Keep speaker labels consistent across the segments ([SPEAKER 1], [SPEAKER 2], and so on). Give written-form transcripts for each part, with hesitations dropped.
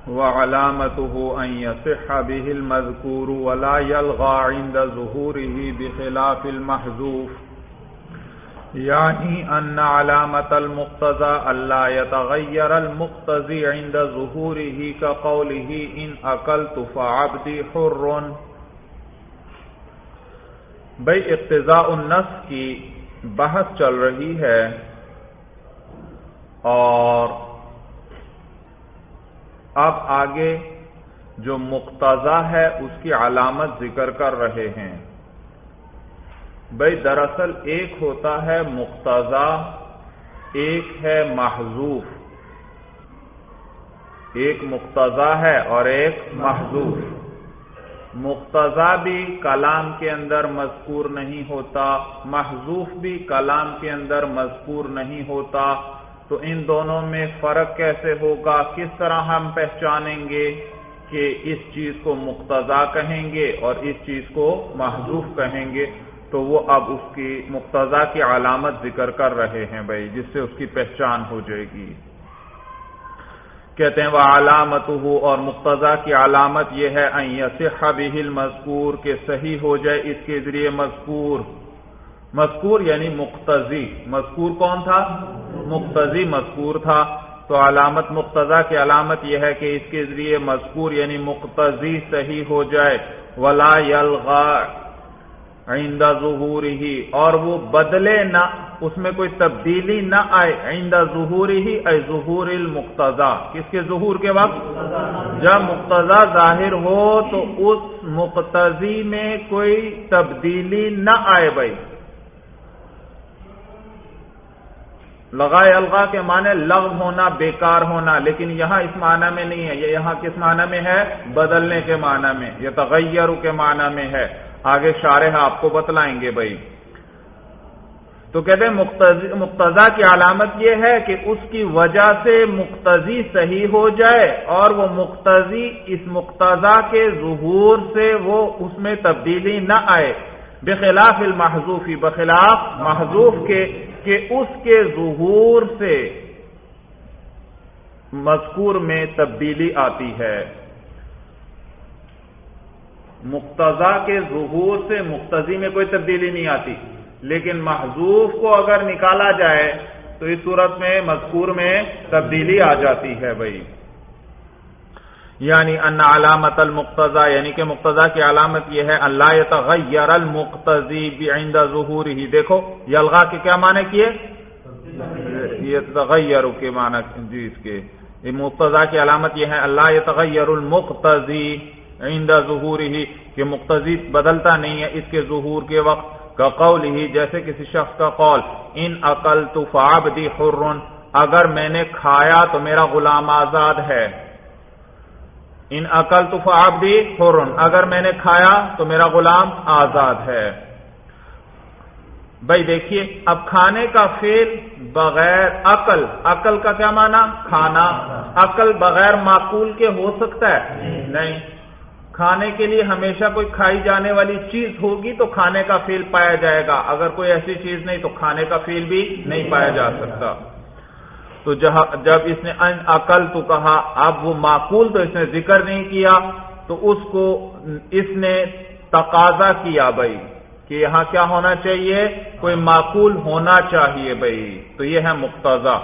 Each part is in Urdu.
[SPEAKER 1] وعلامته أن يصح به المذكور ولا يلغى عند ظهوره بخلاف المحذوف، یعنی ان علامة المقتضى الا يتغير المقتضي عند ظهوره كقوله ان اكلت فعبدي حر۔ بھئی اقتضاء النص کی بحث چل رہی ہے اور اب آگے جو مقتضا ہے اس کی علامت ذکر کر رہے ہیں۔ بھئی دراصل ایک ہوتا ہے مقتضا، ایک ہے محذوف، ایک مقتضا ہے اور ایک محذوف۔ مقتضا بھی کلام کے اندر مذکور نہیں ہوتا، محذوف بھی کلام کے اندر مذکور نہیں ہوتا، تو ان دونوں میں فرق کیسے ہوگا؟ کس طرح ہم پہچانیں گے کہ اس چیز کو مقتضا کہیں گے اور اس چیز کو محذوف کہیں گے؟ تو وہ اب اس کی مقتضا کی علامت ذکر کر رہے ہیں بھائی، جس سے اس کی پہچان ہو جائے گی۔ کہتے ہیں وعلامتہ، اور مقتضا کی علامت یہ ہے ان یصح بہ المذکور، کہ صحیح ہو جائے اس کے ذریعے مذکور۔ مذکور یعنی مقتضی، مذکور کون تھا؟ مقتضی مذکور تھا، تو علامت مقتضا کی علامت یہ ہے کہ اس کے ذریعے مذکور یعنی مقتضی صحیح ہو جائے، ولا یلغا عند ظہورہ، اور وہ بدلے نہ، اس میں کوئی تبدیلی نہ آئے، عند ظہورہ ای ظہور المقتضا، کس کے ظہور کے وقت؟ جب مقتضا ظاہر ہو تو اس مقتضی میں کوئی تبدیلی نہ آئے بھائی۔ لغا الغا کے معنی لغو ہونا، بیکار ہونا، لیکن یہاں اس معنی میں نہیں ہے، یہ یہاں کس معنی میں ہے؟ بدلنے کے معنی میں، یتغیر کے معنی میں ہے۔ آگے شارح آپ کو بتلائیں گے بھائی۔ تو کہتے ہیں مقتضا کی علامت یہ ہے کہ اس کی وجہ سے مقتضی صحیح ہو جائے اور وہ مقتضی اس مقتضا کے ظہور سے وہ اس میں تبدیلی نہ آئے، بخلاف المحذوف، بخلاف محذوف کے، کہ اس کے ظہور سے مذکور میں تبدیلی آتی ہے۔ مقتضا کے ظہور سے مقتضی میں کوئی تبدیلی نہیں آتی، لیکن محذوف کو اگر نکالا جائے تو اس صورت میں مذکور میں تبدیلی آ جاتی ہے بھائی۔ یعنی ان علامت المقتضا، یعنی کہ مقتضا کی علامت یہ ہے ان لا یتغیر المقتضی عند ظہورہ۔ دیکھو یلغا کے کیا معنی کیے؟ یتغیر کے معنی جی اس کے، مقتضا کی علامت یہ ہے ان لا یتغیر المقتضی عند ظہورہ، کہ مقتضی بدلتا نہیں ہے اس کے ظہور کے وقت، کقولہ، جیسے کسی شخص کا قول ان اکلت فعبدی حر، اگر میں نے کھایا تو میرا غلام آزاد ہے۔ ان اکلت فعبدی حر، اگر میں نے کھایا تو میرا غلام آزاد ہے۔ بھائی دیکھیے، اب کھانے کا فعل بغیر عقل، عقل کا کیا معنی؟ کھانا۔ عقل بغیر معقول کے ہو سکتا ہے؟ نہیں، کھانے کے لیے ہمیشہ کوئی کھائی جانے والی چیز ہوگی تو کھانے کا فعل پایا جائے گا، اگر کوئی ایسی چیز نہیں تو کھانے کا فعل بھی نہیں پایا جا سکتا۔ تو جب اس نے ان عقل تو کہا، اب وہ معقول تو اس نے ذکر نہیں کیا، تو اس کو اس نے تقاضا کیا بھائی کہ یہاں کیا ہونا چاہیے؟ کوئی معقول ہونا چاہیے بھائی، تو یہ ہے مقتضا۔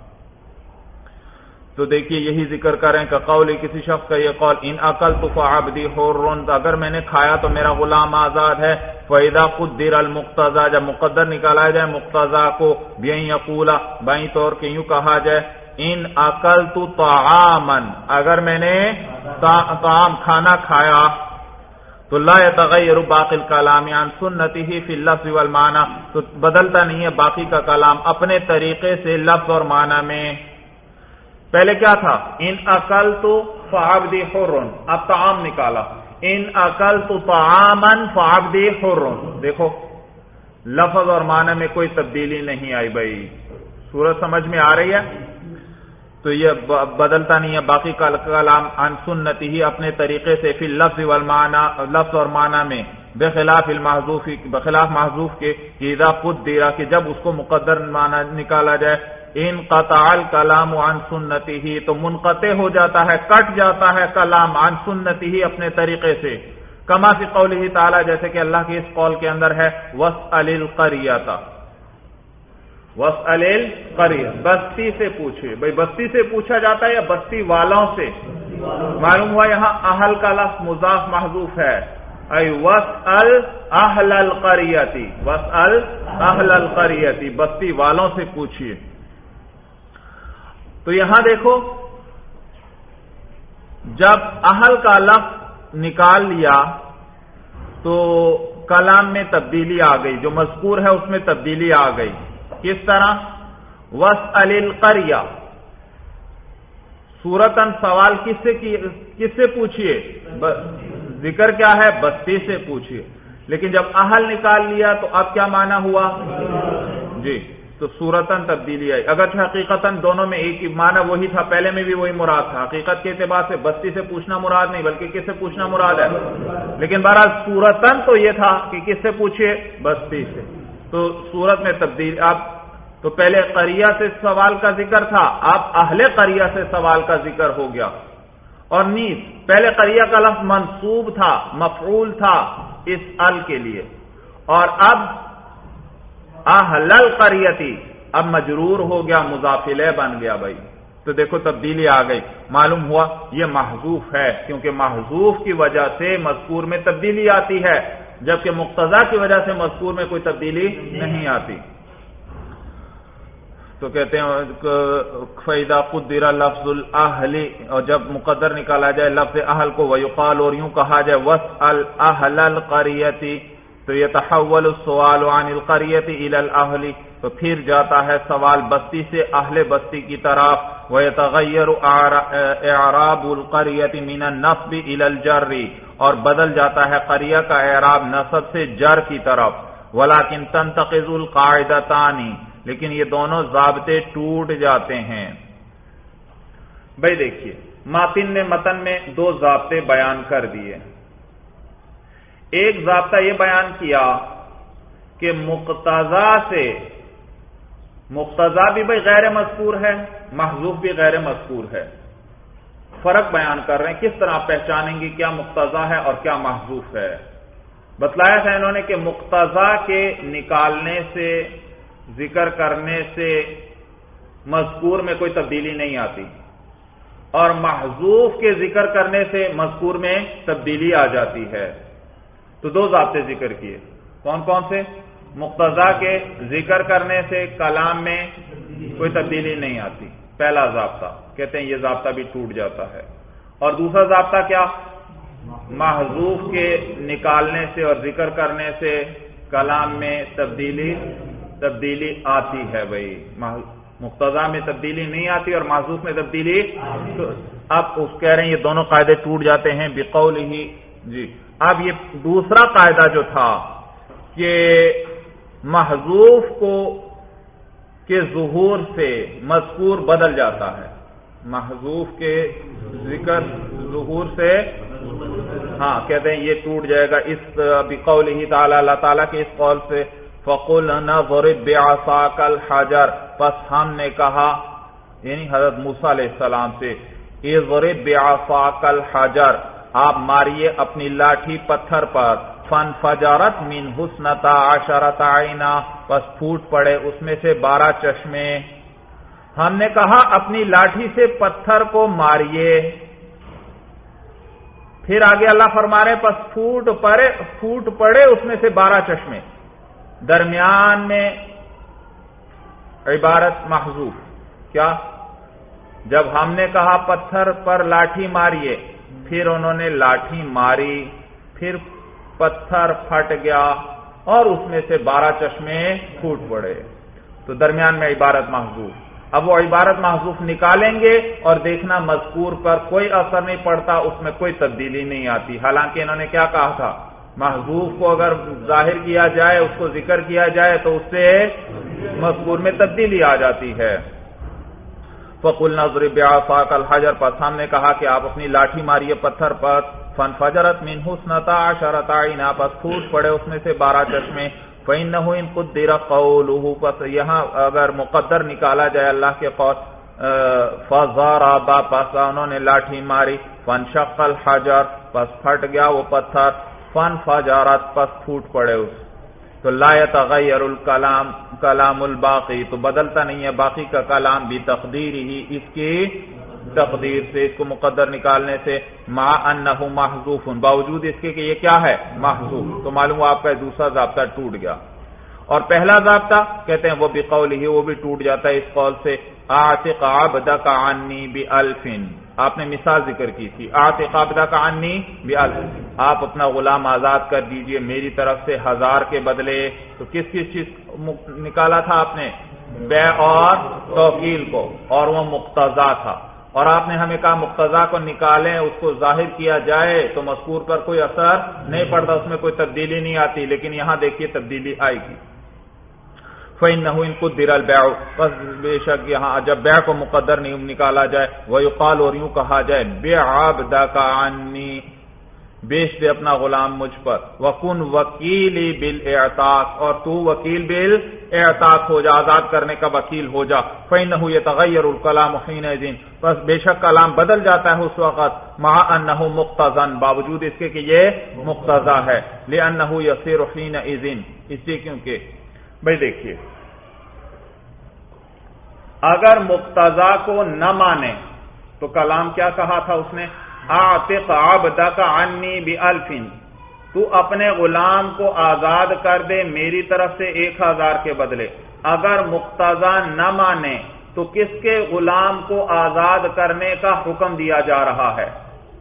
[SPEAKER 1] تو دیکھیے یہی ذکر کریں کہ قول، کسی شخص کا یہ قول ان اکلت فعبدی حر، اگر میں نے کھایا تو میرا غلام آزاد ہے۔ فاذا قدر المقتضا، جب مقدر نکالا جائے مقتضا کو، بین یقولا، بائیں طور کے یوں کہا جائے ان اکلت طعاما، اگر میں نے طعام کھانا کھایا، تو لا يتغیر باقی الکلام عن سنتہ فی اللفظ والمعنی، تو بدلتا نہیں ہے باقی کا کلام اپنے طریقے سے لفظ اور معنی میں۔ پہلے کیا تھا؟ ان اکلت فعبدی حر، اب طعام نکالا، ان اکلت طعاما فعبدی حر، دیکھو لفظ اور معنی میں کوئی تبدیلی نہیں آئی بھائی، صورت سمجھ میں آ رہی ہے؟ تو یہ بدلتا نہیں ہے باقی کا کلام عن سنتی ہی اپنے طریقے سے فی اللفظ والمعنی، لفظ اور معنی میں، بخلاف المحذوف، بخلاف محذوف کے، اذا قدر، کہ جب اس کو مقدر معنی نکالا جائے، انقطع الکلام عن سنته، تو منقطع ہو جاتا ہے، کٹ جاتا ہے کلام عن سنته اپنے طریقے سے، کما فی قوله تعالی، جیسے کہ اللہ کے اس قول کے اندر ہے واسأل القریۃ، واسأل القریۃ، بستی سے پوچھے. بھئی بستی سے پوچھا جاتا ہے یا بستی والوں سے؟ معلوم ہوا یہاں اہل کا لفظ مضاف محذوف ہے. ای واسأل اہل القریۃ، واسأل اہل القریۃ، بستی والوں سے پوچھیے. تو یہاں دیکھو جب اہل کا لفظ نکال لیا تو کلام میں تبدیلی آ گئی، جو مذکور ہے اس میں تبدیلی آ گئی. کس طرح؟ واسأل القریہ، صورتاً سوال کس سے پوچھئے؟ ذکر کیا ہے؟ بستی سے پوچھئے. لیکن جب اہل نکال لیا تو اب کیا معنی ہوا؟ جی، تو صورتاً تبدیلی آئی. اگرچہ حقیقتاً دونوں میں ایک ہی معنی وہی تھا، پہلے میں بھی وہی مراد تھا. حقیقت کے اعتبار سے بستی سے پوچھنا مراد نہیں بلکہ کس سے پوچھنا مراد ہے. لیکن بہرحال صورتاً تو یہ تھا کہ کس سے پوچھئے؟ بستی سے. تو صورت میں تبدیلی. اب تو پہلے قریہ سے سوال کا ذکر تھا، اب اہل قریہ سے سوال کا ذکر ہو گیا. اور نیز پہلے قریہ کا لفظ منصوب تھا، مفعول تھا اس ال کے لیے، اور اب اہل القریتی اب مجرور ہو گیا، مضاف الیہ بن گیا. بھائی تو دیکھو تبدیلی آ گئی. معلوم ہوا یہ محذوف ہے، کیونکہ محذوف کی وجہ سے مذکور میں تبدیلی آتی ہے، جبکہ مقتضا کی وجہ سے مذکور میں کوئی تبدیلی نہیں آتی. تو کہتے ہیں فَإِذَا قُدِّرَ لَفْظُ الْأَهْلِ، اور جب مقدر نکالا جائے لفظ اہل کو، وَيُقَالُ، اور یوں کہا جائے وَاسْأَلْ أَهْلَ الْقَرْيَةِ، تو يَتَحَوَّلُ السُّؤَالُ عَنِ الْقَرْيَةِ إِلَى الْأَهْلِ، تو پھر جاتا ہے سوال بستی سے اہل بستی کی طرف. وَيَتَغَيَّرُ إِعْرَابُ الْقَرْيَةِ مِنَ النَّصْبِ إِلَى الْجَرِّ، اور بدل جاتا ہے قریہ کا اعراب نصب سے جر کی طرف. وَلَكِنْ تَنْتَقِضُ الْقَاعِدَتَانِ، لیکن یہ دونوں ضابطے ٹوٹ جاتے ہیں. بھائی دیکھیے ماتن نے متن میں دو ضابطے بیان کر دیے. ایک ضابطہ یہ بیان کیا کہ مقتضا سے، مقتضا بھی بھائی غیر مذکور ہے، محذوف بھی غیر مذکور ہے. فرق بیان کر رہے ہیں کس طرح پہچانیں گے کیا مقتضا ہے اور کیا محذوف ہے. بتلایا تھا انہوں نے کہ مقتضا کے نکالنے سے، ذکر کرنے سے مذکور میں کوئی تبدیلی نہیں آتی، اور محذوف کے ذکر کرنے سے مذکور میں تبدیلی آ جاتی ہے. تو دو ضابطے ذکر کیے. کون کون سے؟ مقتضا کے ذکر کرنے سے کلام میں کوئی تبدیلی نہیں آتی، پہلا ضابطہ. کہتے ہیں یہ ضابطہ بھی ٹوٹ جاتا ہے. اور دوسرا ضابطہ کیا؟ محذوف کے نکالنے سے اور ذکر کرنے سے کلام میں تبدیلی آتی ہے. بھائی مقتضا میں تبدیلی نہیں آتی اور محذوف میں تبدیلی. تو اب اس کہہ رہے ہیں یہ دونوں قاعدے ٹوٹ جاتے ہیں بقولہ. جی اب یہ دوسرا قاعدہ جو تھا کہ محذوف کو کے ظہور سے مذکور بدل جاتا ہے، محذوف کے ذکر ظہور سے، ہاں کہتے ہیں یہ ٹوٹ جائے گا اس بقولہ تعالی، اللہ تعالیٰ کے اس قول سے. فَقُلْنَا ضَرِبْ بِعَصَاكَ الْحَجَرَ، پس ہم نے کہا یعنی حضرت موسیٰ علیہ السلام سے، اضرب بعصاك الحجر، آپ ماریے اپنی لاٹھی پتھر پر. فانفجرت منہ اثنتا عشرۃ عینا، پس پھوٹ پڑے اس میں سے 12 چشمے. ہم نے کہا اپنی لاٹھی سے پتھر کو ماریے، پھر آگے اللہ فرما رہے پس پھوٹ پڑے اس میں سے 12 چشمے. درمیان میں عبارت محذوف. کیا؟ جب ہم نے کہا پتھر پر لاٹھی ماریے، پھر انہوں نے لاٹھی ماری، پھر پتھر پھٹ گیا اور اس میں سے 12 چشمے پھوٹ پڑے. تو درمیان میں عبارت محذوف. اب وہ عبارت محذوف نکالیں گے اور دیکھنا مذکور پر کوئی اثر نہیں پڑتا، اس میں کوئی تبدیلی نہیں آتی. حالانکہ انہوں نے کیا کہا تھا؟ محذوف کو اگر ظاہر کیا جائے، اس کو ذکر کیا جائے تو اس سے مذکور میں تبدیلی آ جاتی ہے. فَقُلْنَا اضْرِبْ بِعَصَاكَ الْحَجَرَ، پس ہم نے کہا کہ آپ اپنی لاٹھی ماریے پتھر پر. فَانْفَجَرَتْ مِنْهُ اثْنَتَا عَشَرَةَ عَيْنًا، پس پھوٹ پڑے اس میں سے 12 چشمے. فإنه إن قدر قوله، پس یہاں اگر مقدر نکالا جائے اللہ کے قول، فضرب، پس انہوں نے لاٹھی ماری، فانشق الحجر، پس پھٹ گیا وہ پتھر، فانفجرت، پس پھوٹ پڑے اس، تو لا يتغیر الکلام کلام الباقی، تو بدلتا نہیں ہے باقی کا کلام بتقدیرہ، اس کی تقدیر سے، اس کو مقدر نکالنے سے، مع انہ محذوف، باوجود اس کے کہ یہ کیا ہے محذوف، تو معلوم ہوا آپ کا دوسرا ضابطہ ٹوٹ گیا۔ اور پہلا ضابطہ کہتے ہیں وہ بقولہ، وہ بھی ٹوٹ جاتا ہے اس قول سے، اعتق عبدک عنی بألف، آپ نے مثال ذکر کی تھی، اعتق عبدک عنی بألف، آپ اپنا غلام آزاد کر دیجئے میری طرف سے 1000 کے بدلے، تو کس چیز نکالا تھا آپ نے؟ بیع اور توکیل کو، اور وہ مقتضا تھا، اور آپ نے ہمیں کہا مقتضا کو نکالیں، اس کو ظاہر کیا جائے تو مذکور پر کوئی اثر نہیں پڑتا، اس میں کوئی تبدیلی نہیں آتی، لیکن یہاں دیکھیے تبدیلی آئے گی۔ فإنه إن قدر البيع، بس بے شک یہاں جب بیع کو مقدر نہیں نکالا جائے، ويقال، اور یوں کہا جائے، بيع عبدك عني، بیچ دے اپنا غلام مجھ پر، وکن وکیلی بالاعتاق، اور تو وکیل بالاعتاق ہو جا، آزاد کرنے کا وکیل ہو جا، فإنه يتغیر الکلام حینئذ، بس بے شک کلام بدل جاتا ہے اس وقت، مع انه مقتضا، باوجود اس کے کہ یہ مقتضا ہے، لأنه يصير حینئذ، اس لیے کیونکہ بھئی دیکھیے اگر مقتضا کو نہ مانے تو کلام کیا کہا تھا اس نے؟ اعتق عبدک عنی بألف، تو اپنے غلام کو آزاد کر دے میری طرف سے 1000 کے بدلے۔ اگر مقتضا نہ مانے تو کس کے غلام کو آزاد کرنے کا حکم دیا جا رہا ہے؟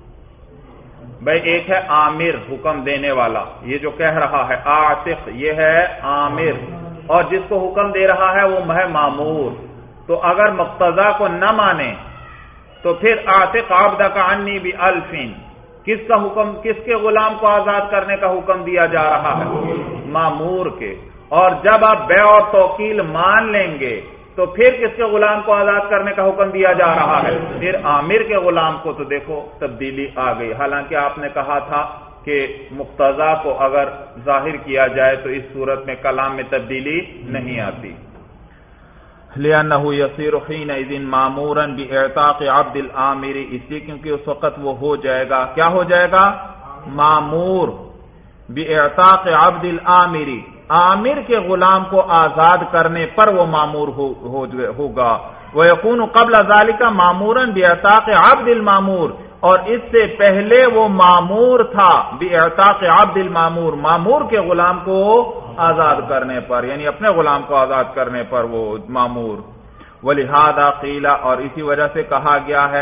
[SPEAKER 1] بھئی ایک ہے آمر، حکم دینے والا، یہ جو کہہ رہا ہے اعتق، یہ ہے آمر، اور جس کو حکم دے رہا ہے وہ ہے مامور۔ تو اگر مقتضا کو نہ مانے تو پھر اعتق عبدک عنی بألف، کس کا حکم، کس کے غلام کو آزاد کرنے کا حکم دیا جا رہا ہے؟ مامور کے۔ اور جب آپ بیع اور توکیل مان لیں گے تو پھر کس کے غلام کو آزاد کرنے کا حکم دیا جا رہا ہے؟ پھر عامر کے غلام کو۔ تو دیکھو تبدیلی آ گئی، حالانکہ آپ نے کہا تھا کہ مقتضا کو اگر ظاہر کیا جائے تو اس صورت میں کلام میں تبدیلی نہیں آتی۔ لِأَنَّهُ يَصِيرُ حِينَئِذٍ مَأْمُورًا بِإِعْتَاقِ عَبْدِ الْآمِرِ، اس لیے کیونکہ اس وقت وہ ہو جائے گا، کیا ہو جائے گا؟ مامور بِإِعْتَاقِ عَبْدِ الْآمِرِ، آمر کے غلام کو آزاد کرنے پر وہ مامور ہوگا۔ وَيَكُونُ قَبْلَ ذَلِكَ مَأْمُورًا بِإِعْتَاقِ عَبْدِ الْمَأْمُورِ، اور اس سے پہلے وہ مامور تھا بِإِعْتَاقِ عَبْدِ الْمَأْمُورِ، مامور کے غلام کو آزاد کرنے پر، یعنی اپنے غلام کو آزاد کرنے پر وہ مامور۔ وَلِهَذَا قِيلَ، اور اسی وجہ سے کہا گیا ہے،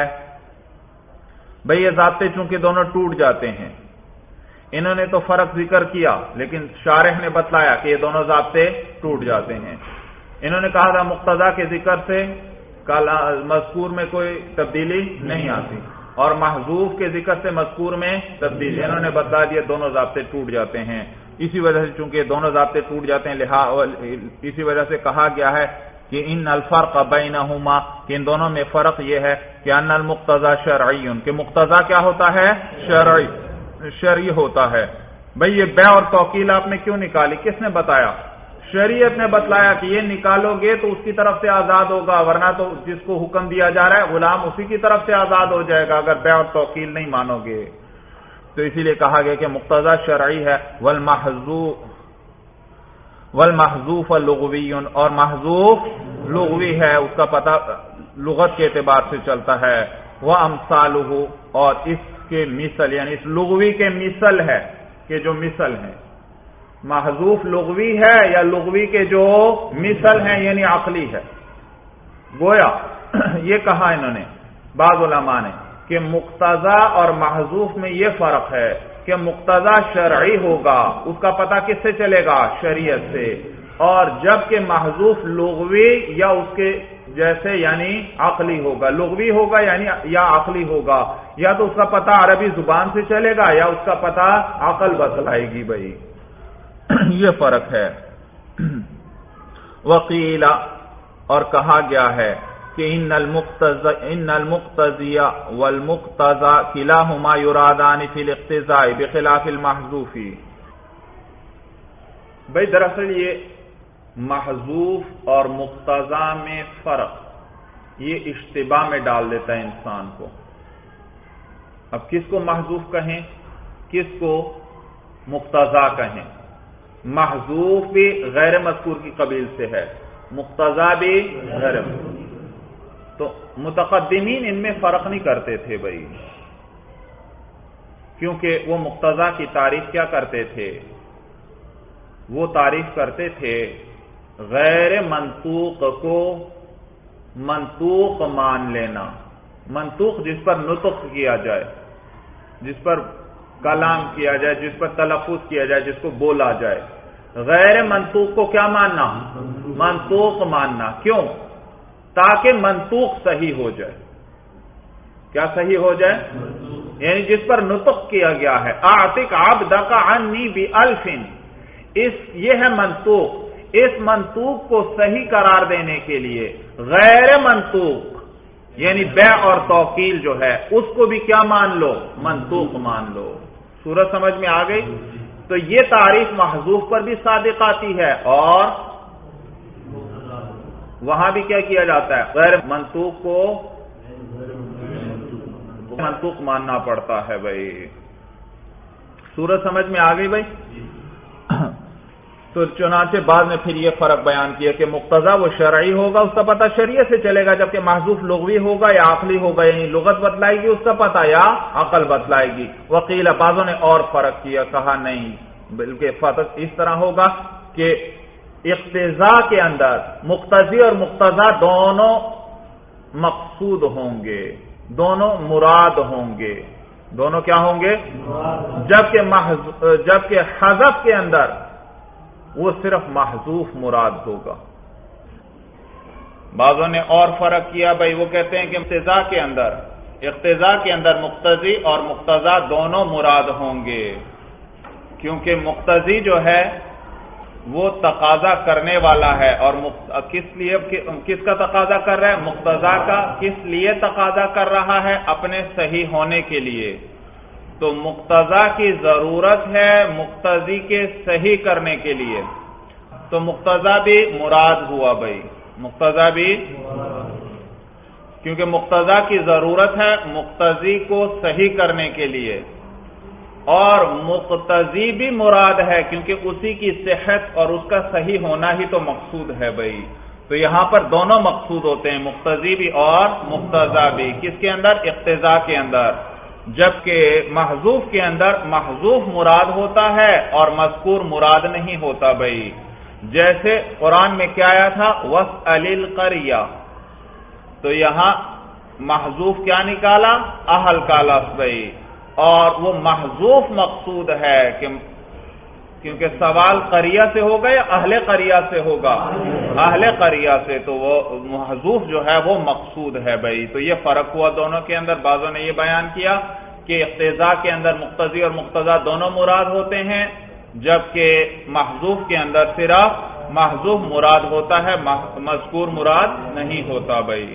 [SPEAKER 1] بھئی یہ ضابطے چونکہ دونوں ٹوٹ جاتے ہیں، انہوں نے تو فرق ذکر کیا لیکن شارح نے بتلایا کہ یہ دونوں ضابطے ٹوٹ جاتے ہیں۔ انہوں نے کہا تھا مقتضا کے ذکر سے مذکور میں کوئی تبدیلی نہیں آتی، اور محذوف کے ذکر سے مذکور میں تبدیلی، انہوں نے بتا دیا دونوں ضابطے ٹوٹ جاتے ہیں۔ اسی وجہ سے چونکہ دونوں ضابطے ٹوٹ جاتے ہیں، اسی وجہ سے کہا گیا ہے کہ ان الفرق بینہما، کہ ان دونوں میں فرق یہ ہے کہ ان المقتضى شرعی، کہ مقتضا کیا ہوتا ہے؟ شرعی ہوتا ہے۔ بھئی یہ بیع اور توکیل آپ نے کیوں نکالی؟ کس نے بتایا؟ شریعت نے بتلایا کہ یہ نکالو گے تو اس کی طرف سے آزاد ہوگا، ورنہ تو جس کو حکم دیا جا رہا ہے غلام اسی کی طرف سے آزاد ہو جائے گا اگر بیع اور توکیل نہیں مانو گے۔ تو اسی لیے کہا گیا کہ مقتضا شرعی ہے، والمحذوف لغوی، اور محذوف لغوی ہے، اس کا پتہ لغت کے اعتبار سے چلتا ہے۔ وامثالہ، اور اس کے مثل، یعنی اس لغوی کے مثل ہے کہ جو مثل ہیں، محذوف لغوی ہے یا لغوی کے جو مثل ہیں یعنی عقلی ہے۔ گویا یہ کہا انہوں نے بعض علماء نے کہ مقتضا اور محذوف میں یہ فرق ہے کہ مقتضا شرعی ہوگا، اس کا پتہ کس سے چلے گا؟ شریعت سے، اور جبکہ محذوف لغوی یا اس کے جیسے یعنی عقلی ہوگا، لغوی ہوگا یعنی یا عقلی ہوگا، یا تو اس کا پتہ عربی زبان سے چلے گا یا اس کا پتہ عقل بتلائے گی۔ بھائی یہ فرق ہے۔ وقیل، اور کہا گیا ہے کہ ان المقتضی والمقتضى کلاہما یرادان فی الاقتضاء بخلاف المحذوف، بھائی دراصل یہ محذوف اور مقتضا میں فرق یہ اشتباہ میں ڈال دیتا ہے انسان کو. اب کس کو محذوف کہیں، کس کو مقتضا کہیں؟ محذوف بھی غیر مذکور کی قبیل سے ہے، مقتضا بھی غیر مذکور. تو متقدمین ان میں فرق نہیں کرتے تھے بھائی، کیونکہ وہ مقتضا کی تعریف کیا کرتے تھے؟ وہ تعریف کرتے تھے غیر منطوق کو منطوق مان لینا. منطوق جس پر نطق کیا جائے، جس پر کلام کیا جائے، جس پر تلفظ کیا جائے، جس کو بولا جائے. غیر منطوق کو کیا ماننا؟ منطوق ماننا. کیوں؟ تاکہ منطوق صحیح ہو جائے. کیا صحیح ہو جائے؟ یعنی جس پر نطق کیا گیا ہے، اعتق عبدک عنی بألف، یہ ہے منطوق. اس منطوق کو صحیح قرار دینے کے لیے غیر منطوق یعنی بیع اور توکیل جو ہے اس کو بھی کیا مان لو؟ منطوق مان لو. صورت سمجھ میں آ گئی؟ تو یہ تعریف محذوف پر بھی صادق آتی ہے اور وہاں بھی کیا کیا جاتا ہے؟ غیر منطوق کو منطوق ماننا پڑتا ہے بھائی. صورت سمجھ میں آ گئی بھائی؟ تو چنانچہ بعد میں پھر یہ فرق بیان کیا کہ مقتضا وہ شرعی ہوگا، اس کا پتہ شریعت سے چلے گا، جبکہ محذوف لغوی ہوگا یا عقلی ہوگا، یعنی لغت بتلائے گی اس کا پتہ یا عقل بتلائے گی. وقیل بعضوں نے اور فرق کیا، کہا نہیں بلکہ فرق اس طرح ہوگا کہ اقتضاء کے اندر مقتضی اور مقتضا دونوں مقصود ہوں گے، دونوں مراد ہوں گے. دونوں کیا ہوں گے؟ جبکہ حذف کے اندر وہ صرف محذوف مراد ہوگا. بعضوں نے اور فرق کیا بھائی، وہ کہتے ہیں کہ اقتضاء کے اندر مقتضی اور مقتضا دونوں مراد ہوں گے، کیونکہ مقتضی جو ہے وہ تقاضا کرنے والا ہے. اور کس کا تقاضا کر رہا ہے؟ مقتضا کا. کس لیے تقاضا کر رہا ہے؟ اپنے صحیح ہونے کے لیے. تو مقتضا کی ضرورت ہے مقتضی کے صحیح کرنے کے لیے، تو مقتضا بھی مراد ہوا بھائی. مقتضا بھی، کیونکہ مقتضا کی ضرورت ہے مقتضی کو صحیح کرنے کے لیے، اور مقتضی بھی مراد ہے کیونکہ اسی کی صحت اور اس کا صحیح ہونا ہی تو مقصود ہے بھائی. تو یہاں پر دونوں مقصود ہوتے ہیں، مقتضی بھی اور مقتضا بھی. کس کے اندر؟ اقتضاء کے اندر. جبکہ محذوف کے اندر محذوف مراد ہوتا ہے اور مذکور مراد نہیں ہوتا بھائی. جیسے قرآن میں کیا آیا تھا؟ وَاسْأَلِ الْقَرْيَةَ، تو یہاں محذوف کیا نکالا؟ اہل کا لفظ بھائی. اور وہ محذوف مقصود ہے کیونکہ سوال قریہ سے ہوگا یا اہل قریہ سے ہوگا؟ اہل قریہ سے. تو وہ محذوف جو ہے وہ مقصود ہے بھائی. تو یہ فرق ہوا دونوں کے اندر. بعضوں نے یہ بیان کیا کہ اقتضاء کے اندر مقتضی اور مقتضا دونوں مراد ہوتے ہیں، جبکہ محذوف کے اندر صرف محذوف مراد ہوتا ہے، مذکور مراد نہیں ہوتا بھائی.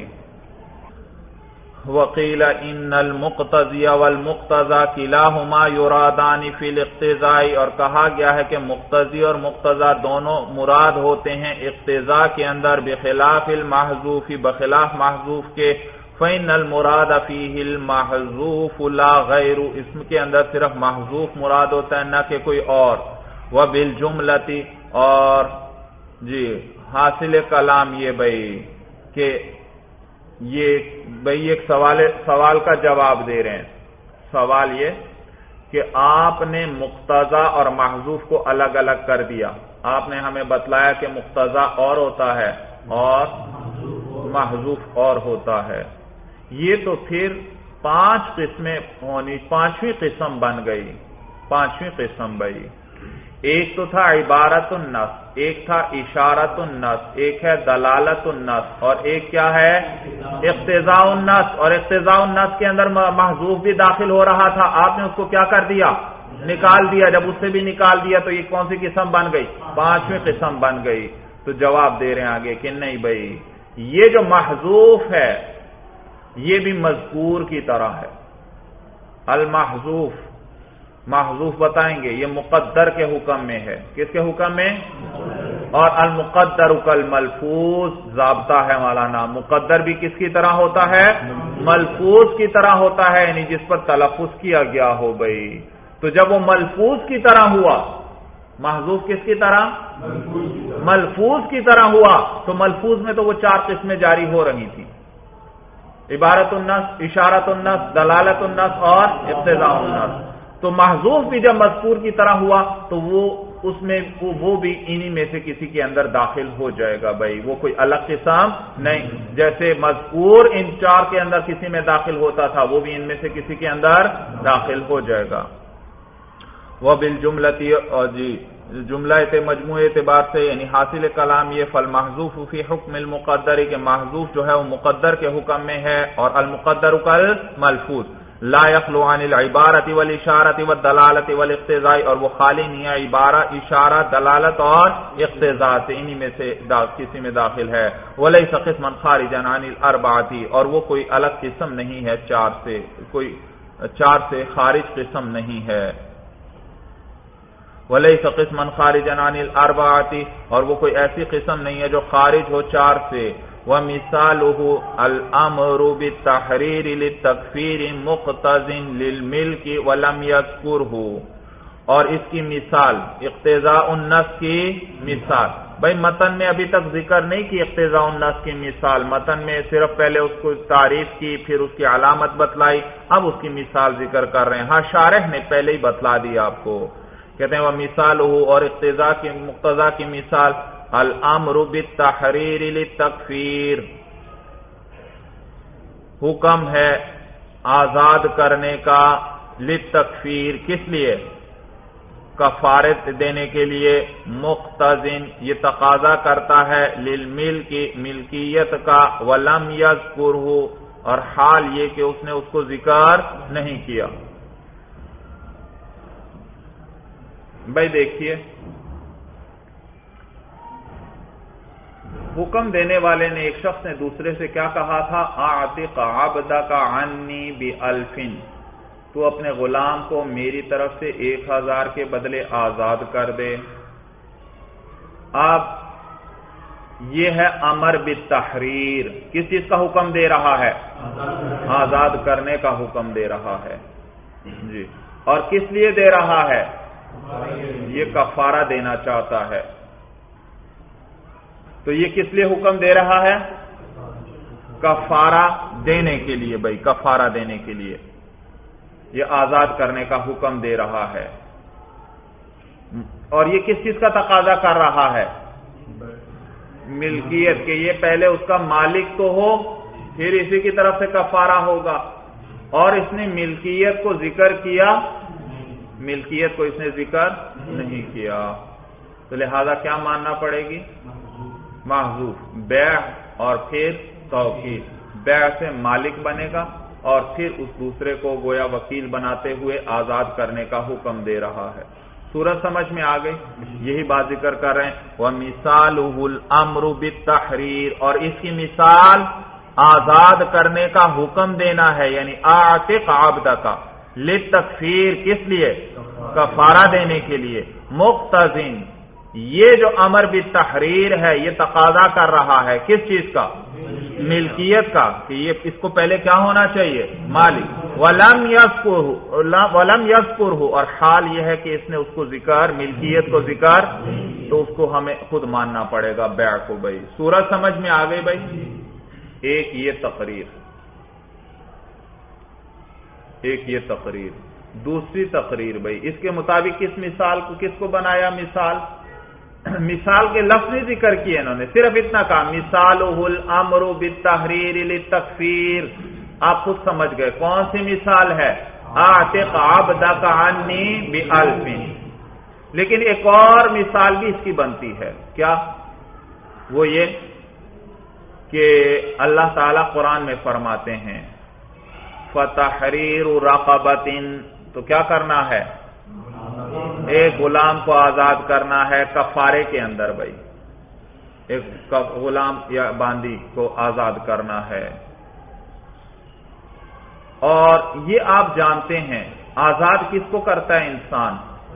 [SPEAKER 1] وقیل ان المقتضی والمقتضا کلاہما یرادان فی الاقتضاء، اور کہا گیا ہے کہ مقتضی اور مقتضا دونوں مراد ہوتے ہیں اقتضاء کے اندر، بخلاف المحذوف، بخلاف محذوف کے. فإن المراد فیہ المحذوف لا غیر، اسم کے اندر صرف محذوف مراد ہوتا ہے نہ کہ کوئی اور. وبالجملۃ، اور جی حاصل کلام یہ بھائی کہ یہ بھائی ایک سوال کا جواب دے رہے ہیں. سوال یہ کہ آپ نے مقتضا اور محذوف کو الگ الگ کر دیا. آپ نے ہمیں بتلایا کہ مقتضا اور ہوتا ہے اور محذوف اور ہوتا ہے. یہ تو پھر 5 قسمیں ہونی، 5ویں قسم بن گئی. 5ویں قسم بھائی، ایک تو تھا عبارت النص، ایک تھا اشارت النص، ایک ہے دلالت النص، اور ایک کیا ہے؟ اقتضاء النص. اور اقتضاء النص کے اندر محذوف بھی داخل ہو رہا تھا، آپ نے اس کو کیا کر دیا؟ نکال دیا. جب اس سے بھی نکال دیا تو یہ کون سی قسم بن گئی؟ 5ویں قسم بن گئی. تو جواب دے رہے ہیں آگے کہ نہیں بھائی، یہ جو محذوف ہے یہ بھی مذکور کی طرح ہے. المحذوف محذوف بتائیں گے، یہ مقدر کے حکم میں ہے. کس کے حکم میں؟ اور المقدر کالملفوظ ضابطہ ہے مولانا، مقدر بھی کس کی طرح ہوتا ہے؟ ملفوظ کی طرح ہوتا ہے، یعنی جس پر تلفظ کیا گیا ہو بھائی. تو جب وہ ملفوظ کی طرح ہوا، محذوف کس کی طرح؟ ملفوظ کی طرح ہوا، تو ملفوظ میں تو وہ 4 قسمیں جاری ہو رہی تھی، عبارت النص، اشارت النص، دلالت النص اور اقتضاء النص. تو محذوف بھی جب مذکور کی طرح ہوا تو وہ اس میں وہ بھی انہی میں سے کسی کے اندر داخل ہو جائے گا بھائی، وہ کوئی الگ قسم نہیں. جیسے مذکور ان 4 کے اندر کسی میں داخل ہوتا تھا، وہ بھی ان میں سے کسی کے اندر داخل ہو جائے گا. وہ بالجملتی، اور جی جملہ مجموعے اعتبار سے یعنی حاصل کلام یہ فالمحذوف فی حکم المقدر، کہ محذوف جو ہے وہ مقدر کے حکم میں ہے، اور المقدر کالملفوظ لا یخلو عن العبارت والاشارت والدلالت والاقتضاء، اور وہ خالی نہیں ہے عبارہ، اشارہ، دلالت اور اقتضاء سے، انہی میں سے کسی میں داخل ہے. ولیس قسما خارجا عن الاربعۃ، اور وہ کوئی الگ قسم نہیں ہے 4 سے، کوئی 4 سے خارج قسم نہیں ہے. ولیس قسما خارجا عن الاربعۃ، اور وہ کوئی ایسی قسم نہیں ہے جو خارج ہو 4 سے. ومثاله الامر بالتحرير للتكفير مقتض للملك ولم يذكره، اور اس کی مثال اقتضاء النص کی مثال. بھائی متن میں ابھی تک ذکر نہیں کی اقتضاء النص کی مثال، متن میں صرف پہلے اس کو تعریف کی، پھر اس کی علامت بتلائی، اب اس کی مثال ذکر کر رہے ہیں. ہاں شارح نے پہلے ہی بتلا دی آپ کو، کہتے ہیں ومثاله، اور اقتضاء کی مقتضا کی مثال الامر بالتحریر للتکفیر، حکم ہے آزاد کرنے کا، للتکفیر کس لیے؟ کفارت دینے کے لیے. مقتضن، یہ تقاضا کرتا ہے، للملک، ملکیت کا، ولم یذکرہ، اور حال یہ کہ اس نے اس کو ذکر نہیں کیا. بھائی دیکھیے، حکم دینے والے نے، ایک شخص نے دوسرے سے کیا کہا تھا؟ اعتق عبدک عنی بألف، تو اپنے غلام کو میری طرف سے 1000 کے بدلے آزاد کر دے. اب یہ ہے امر بالتحریر، کس چیز کا حکم دے رہا ہے؟ آزاد کرنے کا حکم دے رہا ہے جی. اور کس لیے دے رہا ہے؟ یہ کفارہ دینا چاہتا ہے. تو یہ کس لیے حکم دے رہا ہے؟ کفارہ دینے کے لیے بھائی، کفارہ دینے کے لیے یہ آزاد کرنے کا حکم دے رہا ہے. اور یہ کس چیز کا تقاضا کر رہا ہے؟ ملکیت کے، یہ پہلے اس کا مالک تو ہو، پھر اسی کی طرف سے کفارہ ہوگا. اور اس نے ملکیت کو ذکر کیا، ملکیت کو اس نے ذکر نہیں کیا، تو لہذا کیا ماننا پڑے گی؟ محذوف. بیع اور پھر توکید، بیع سے مالک بنے گا، اور پھر اس دوسرے کو گویا وکیل بناتے ہوئے آزاد کرنے کا حکم دے رہا ہے. سورج سمجھ میں آ گئی؟ یہی بات ذکر کر رہے ہیں. وَمِثَالُهُ الْأَمْرُ بِالتَّحْرِيرِ، اور اس کی مثال آزاد کرنے کا حکم دینا ہے، یعنی اعتق عبدک للتکفیر، کس لیے؟ کفارہ دینے کے لیے. مقتضن، یہ جو امر بالتحریر ہے یہ تقاضا کر رہا ہے کس چیز کا؟ ملکیت کا، کہ یہ اس کو پہلے کیا ہونا چاہیے؟ مالک. ولم یذکرہ، اور حال یہ ہے کہ اس نے اس کو ذکر، ملکیت کو ذکر، تو اس کو ہمیں خود ماننا پڑے گا بیع کو. بھائی سورج سمجھ میں آ گئی؟ بھائی ایک یہ تقریر، دوسری تقریر بھائی اس کے مطابق کس مثال کو، کس کو بنایا مثال کے لفظ نہیں ذکر کیے انہوں نے، صرف اتنا کہا مثالہ الامر بالتحریر للتکفیر. آپ خود سمجھ گئے کون سی مثال ہے؟ اعتق عبدک عنی بألف. لیکن ایک اور مثال بھی اس کی بنتی ہے، کیا؟ وہ یہ کہ اللہ تعالی قرآن میں فرماتے ہیں فتحریر رقبۃ، تو کیا کرنا ہے؟ ایک غلام کو آزاد کرنا ہے کفارے کے اندر. بھائی ایک غلام یا باندی کو آزاد کرنا ہے. اور یہ آپ جانتے ہیں آزاد کس کو کرتا ہے انسان؟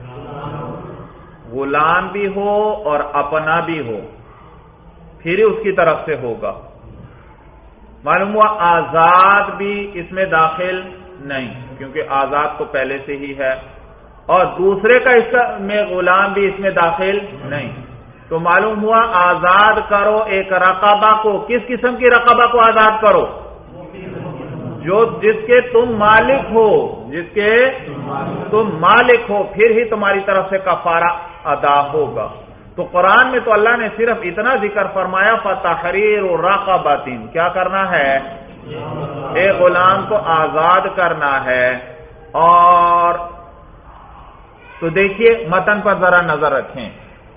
[SPEAKER 1] غلام بھی ہو اور اپنا بھی ہو، پھر ہی اس کی طرف سے ہوگا۔ معلوم ہوا آزاد بھی اس میں داخل نہیں، کیونکہ آزاد تو پہلے سے ہی ہے، اور دوسرے کا اس میں غلام بھی اس میں داخل نہیں۔ تو معلوم ہوا آزاد کرو ایک رقبہ کو، کس قسم کی رقبہ کو آزاد کرو؟ جس کے تم مالک ہو، جس کے تم مالک ہو، پھر ہی تمہاری طرف سے کفارہ ادا ہوگا۔ تو قرآن میں تو اللہ نے صرف اتنا ذکر فرمایا فتحریر رقبۃ، کیا کرنا ہے؟ ایک غلام کو آزاد کرنا ہے۔ اور تو دیکھیے متن پر ذرا نظر رکھیں،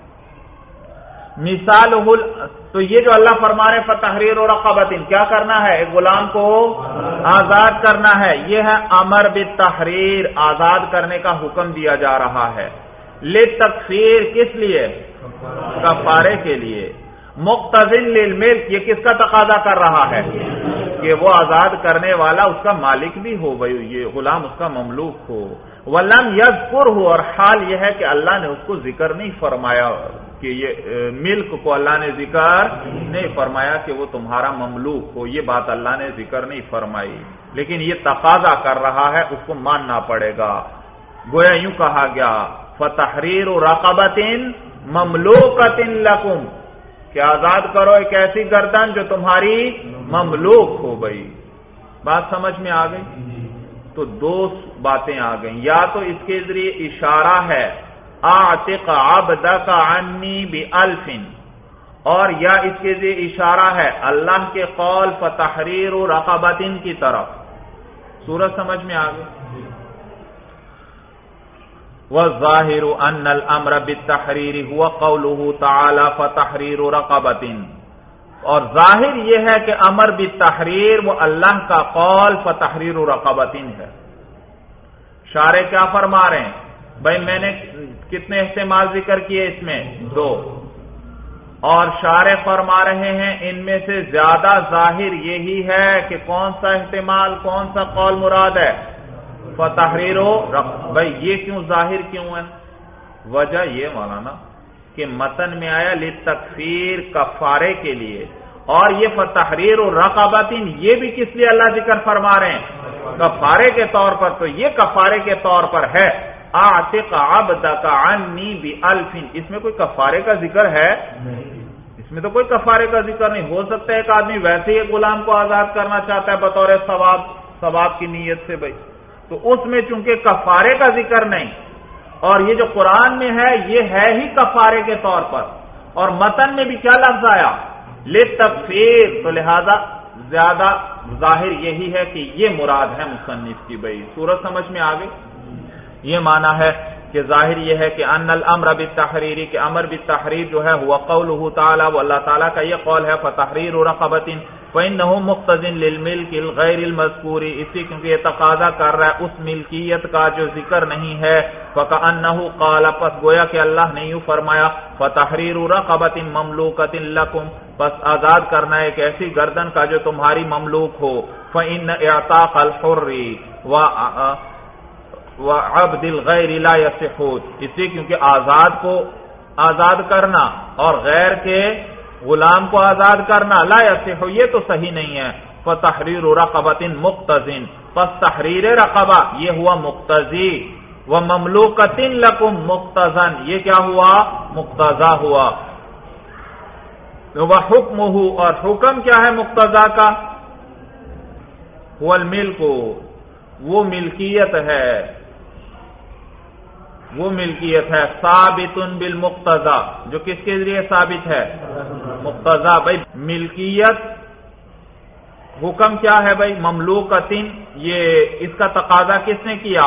[SPEAKER 1] مثال تو یہ جو اللہ فرما رہے فتحریر رقبۃ، کیا کرنا ہے؟ ایک غلام کو آزاد کرنا ہے، یہ ہے امر بالتحریر، آزاد کرنے کا حکم دیا جا رہا ہے۔ للتکفیر، کس لیے؟ کفارے کے لیے۔ مقتضن للملک، یہ کس کا تقاضا کر رہا ہے؟ کہ وہ آزاد کرنے والا اس کا مالک بھی ہو، بھائی یہ غلام اس کا مملوک ہو۔ ولم یذکرہ، اور حال یہ ہے کہ اللہ نے اس کو ذکر نہیں فرمایا، کہ یہ ملک کو اللہ نے ذکر نہیں فرمایا کہ وہ تمہارا مملوک ہو، یہ بات اللہ نے ذکر نہیں فرمائی، لیکن یہ تقاضا کر رہا ہے، اس کو ماننا پڑے گا۔ گویا یوں کہا گیا فتحریر رقبۃ مملوکۃ لکم، کہ آزاد کرو ایک ایسی گردن جو تمہاری مملوک ہو۔ بھائی بات سمجھ میں آ گئی؟ تو دو باتیں آ گئیں، یا تو اس کے ذریعے اشارہ ہے اعتق عبدک عنی بألف، اور یا اس کے ذریعے اشارہ ہے اللہ کے قول فتحریر رقبۃ کی طرف۔ سورج سمجھ میں آ گئی؟ وَالظَّاهِرُ أَنَّ الْأَمْرَ بِالتَّحْرِيرِ هُوَ قَوْلُهُ تَعَالَى فَتَحْرِيرُ رَقَبَةٍ، اور ظاہر یہ ہے کہ امر بالتحریر وہ اللہ کا قول فتحریر رقبۃ ہے۔ شارح کیا فرما رہے ہیں؟ بھائی میں نے کتنے احتمال ذکر کیے اس میں؟ دو، اور شارح فرما رہے ہیں ان میں سے زیادہ ظاہر یہی ہے کہ کون سا احتمال، کون سا قول مراد ہے؟ فتحریر بھائی یہ کیوں ظاہر کیوں ہے؟ وجہ یہ مولانا کہ متن میں آیا للتکفیر، کفارے کے لیے، اور یہ فتحریر رقبۃ یہ بھی کس لیے اللہ ذکر فرما رہے ہیں؟ کفارے کے طور پر۔ تو یہ کفارے کے طور پر ہے، اعتق عبدک عنی بألف، اس میں کوئی کفارے کا ذکر ہے؟ اس میں تو کوئی کفارے کا ذکر نہیں۔ ہو سکتا ہے ایک آدمی ویسے ہی غلام کو آزاد کرنا چاہتا ہے بطور ثواب کی نیت سے، بھائی تو اس میں چونکہ کفارے کا ذکر نہیں، اور یہ جو قرآن میں ہے یہ ہے ہی کفارے کے طور پر، اور متن میں بھی کیا لفظ آیا؟ للتکفیر، تو لہذا زیادہ ظاہر یہی ہے کہ یہ مراد ہے مصنف کی۔ بھائی سورج سمجھ میں آ گئی؟ یہ معنی ہے کہ ظاہر یہ ہے کہ ان الامر بالتحریر، کہ امر بالتحریر جو ہے ہوا قولہ تعالی، وہ اللہ تعالیٰ کا یہ قول ہے فتحریر رقبۃ، فإنہ مقتضن للملک الغیر المذکور، اسی کیونکہ یہ تقاضا کر رہا ہے اس ملکیت کا جو ذکر نہیں ہے۔ فکأنہ قال، پس گویا کہ اللہ نے یوں فرمایا فتحریر رقبۃ مملوکۃ لکم، پس آزاد کرنا ایک ایسی گردن کا جو تمہاری مملوک ہو۔ فإن اعتاق الحر وعبد الغیر لا یصح، اس لیے کیونکہ آزاد کو آزاد کرنا اور غیر کے غلام کو آزاد کرنا لا یصح، یہ تو صحیح نہیں ہے۔ فتحریر رقبۃ مقتضن، پس تحریر رقبہ یہ ہوا مقتضی، ومملوکۃ لکم مقتضن، یہ کیا ہوا؟ مقتضا ہوا۔ وحکمہ، اور حکم کیا ہے مقتضا کا؟ هو الملک، وہ ملکیت ہے، وہ ملکیت ہے ثابت بالمقتضا، جو کس کے ذریعے ثابت ہے؟ مقتضا۔ بھائی ملکیت حکم کیا ہے؟ بھائی مملوکۃ، یہ اس کا تقاضا کس نے کیا؟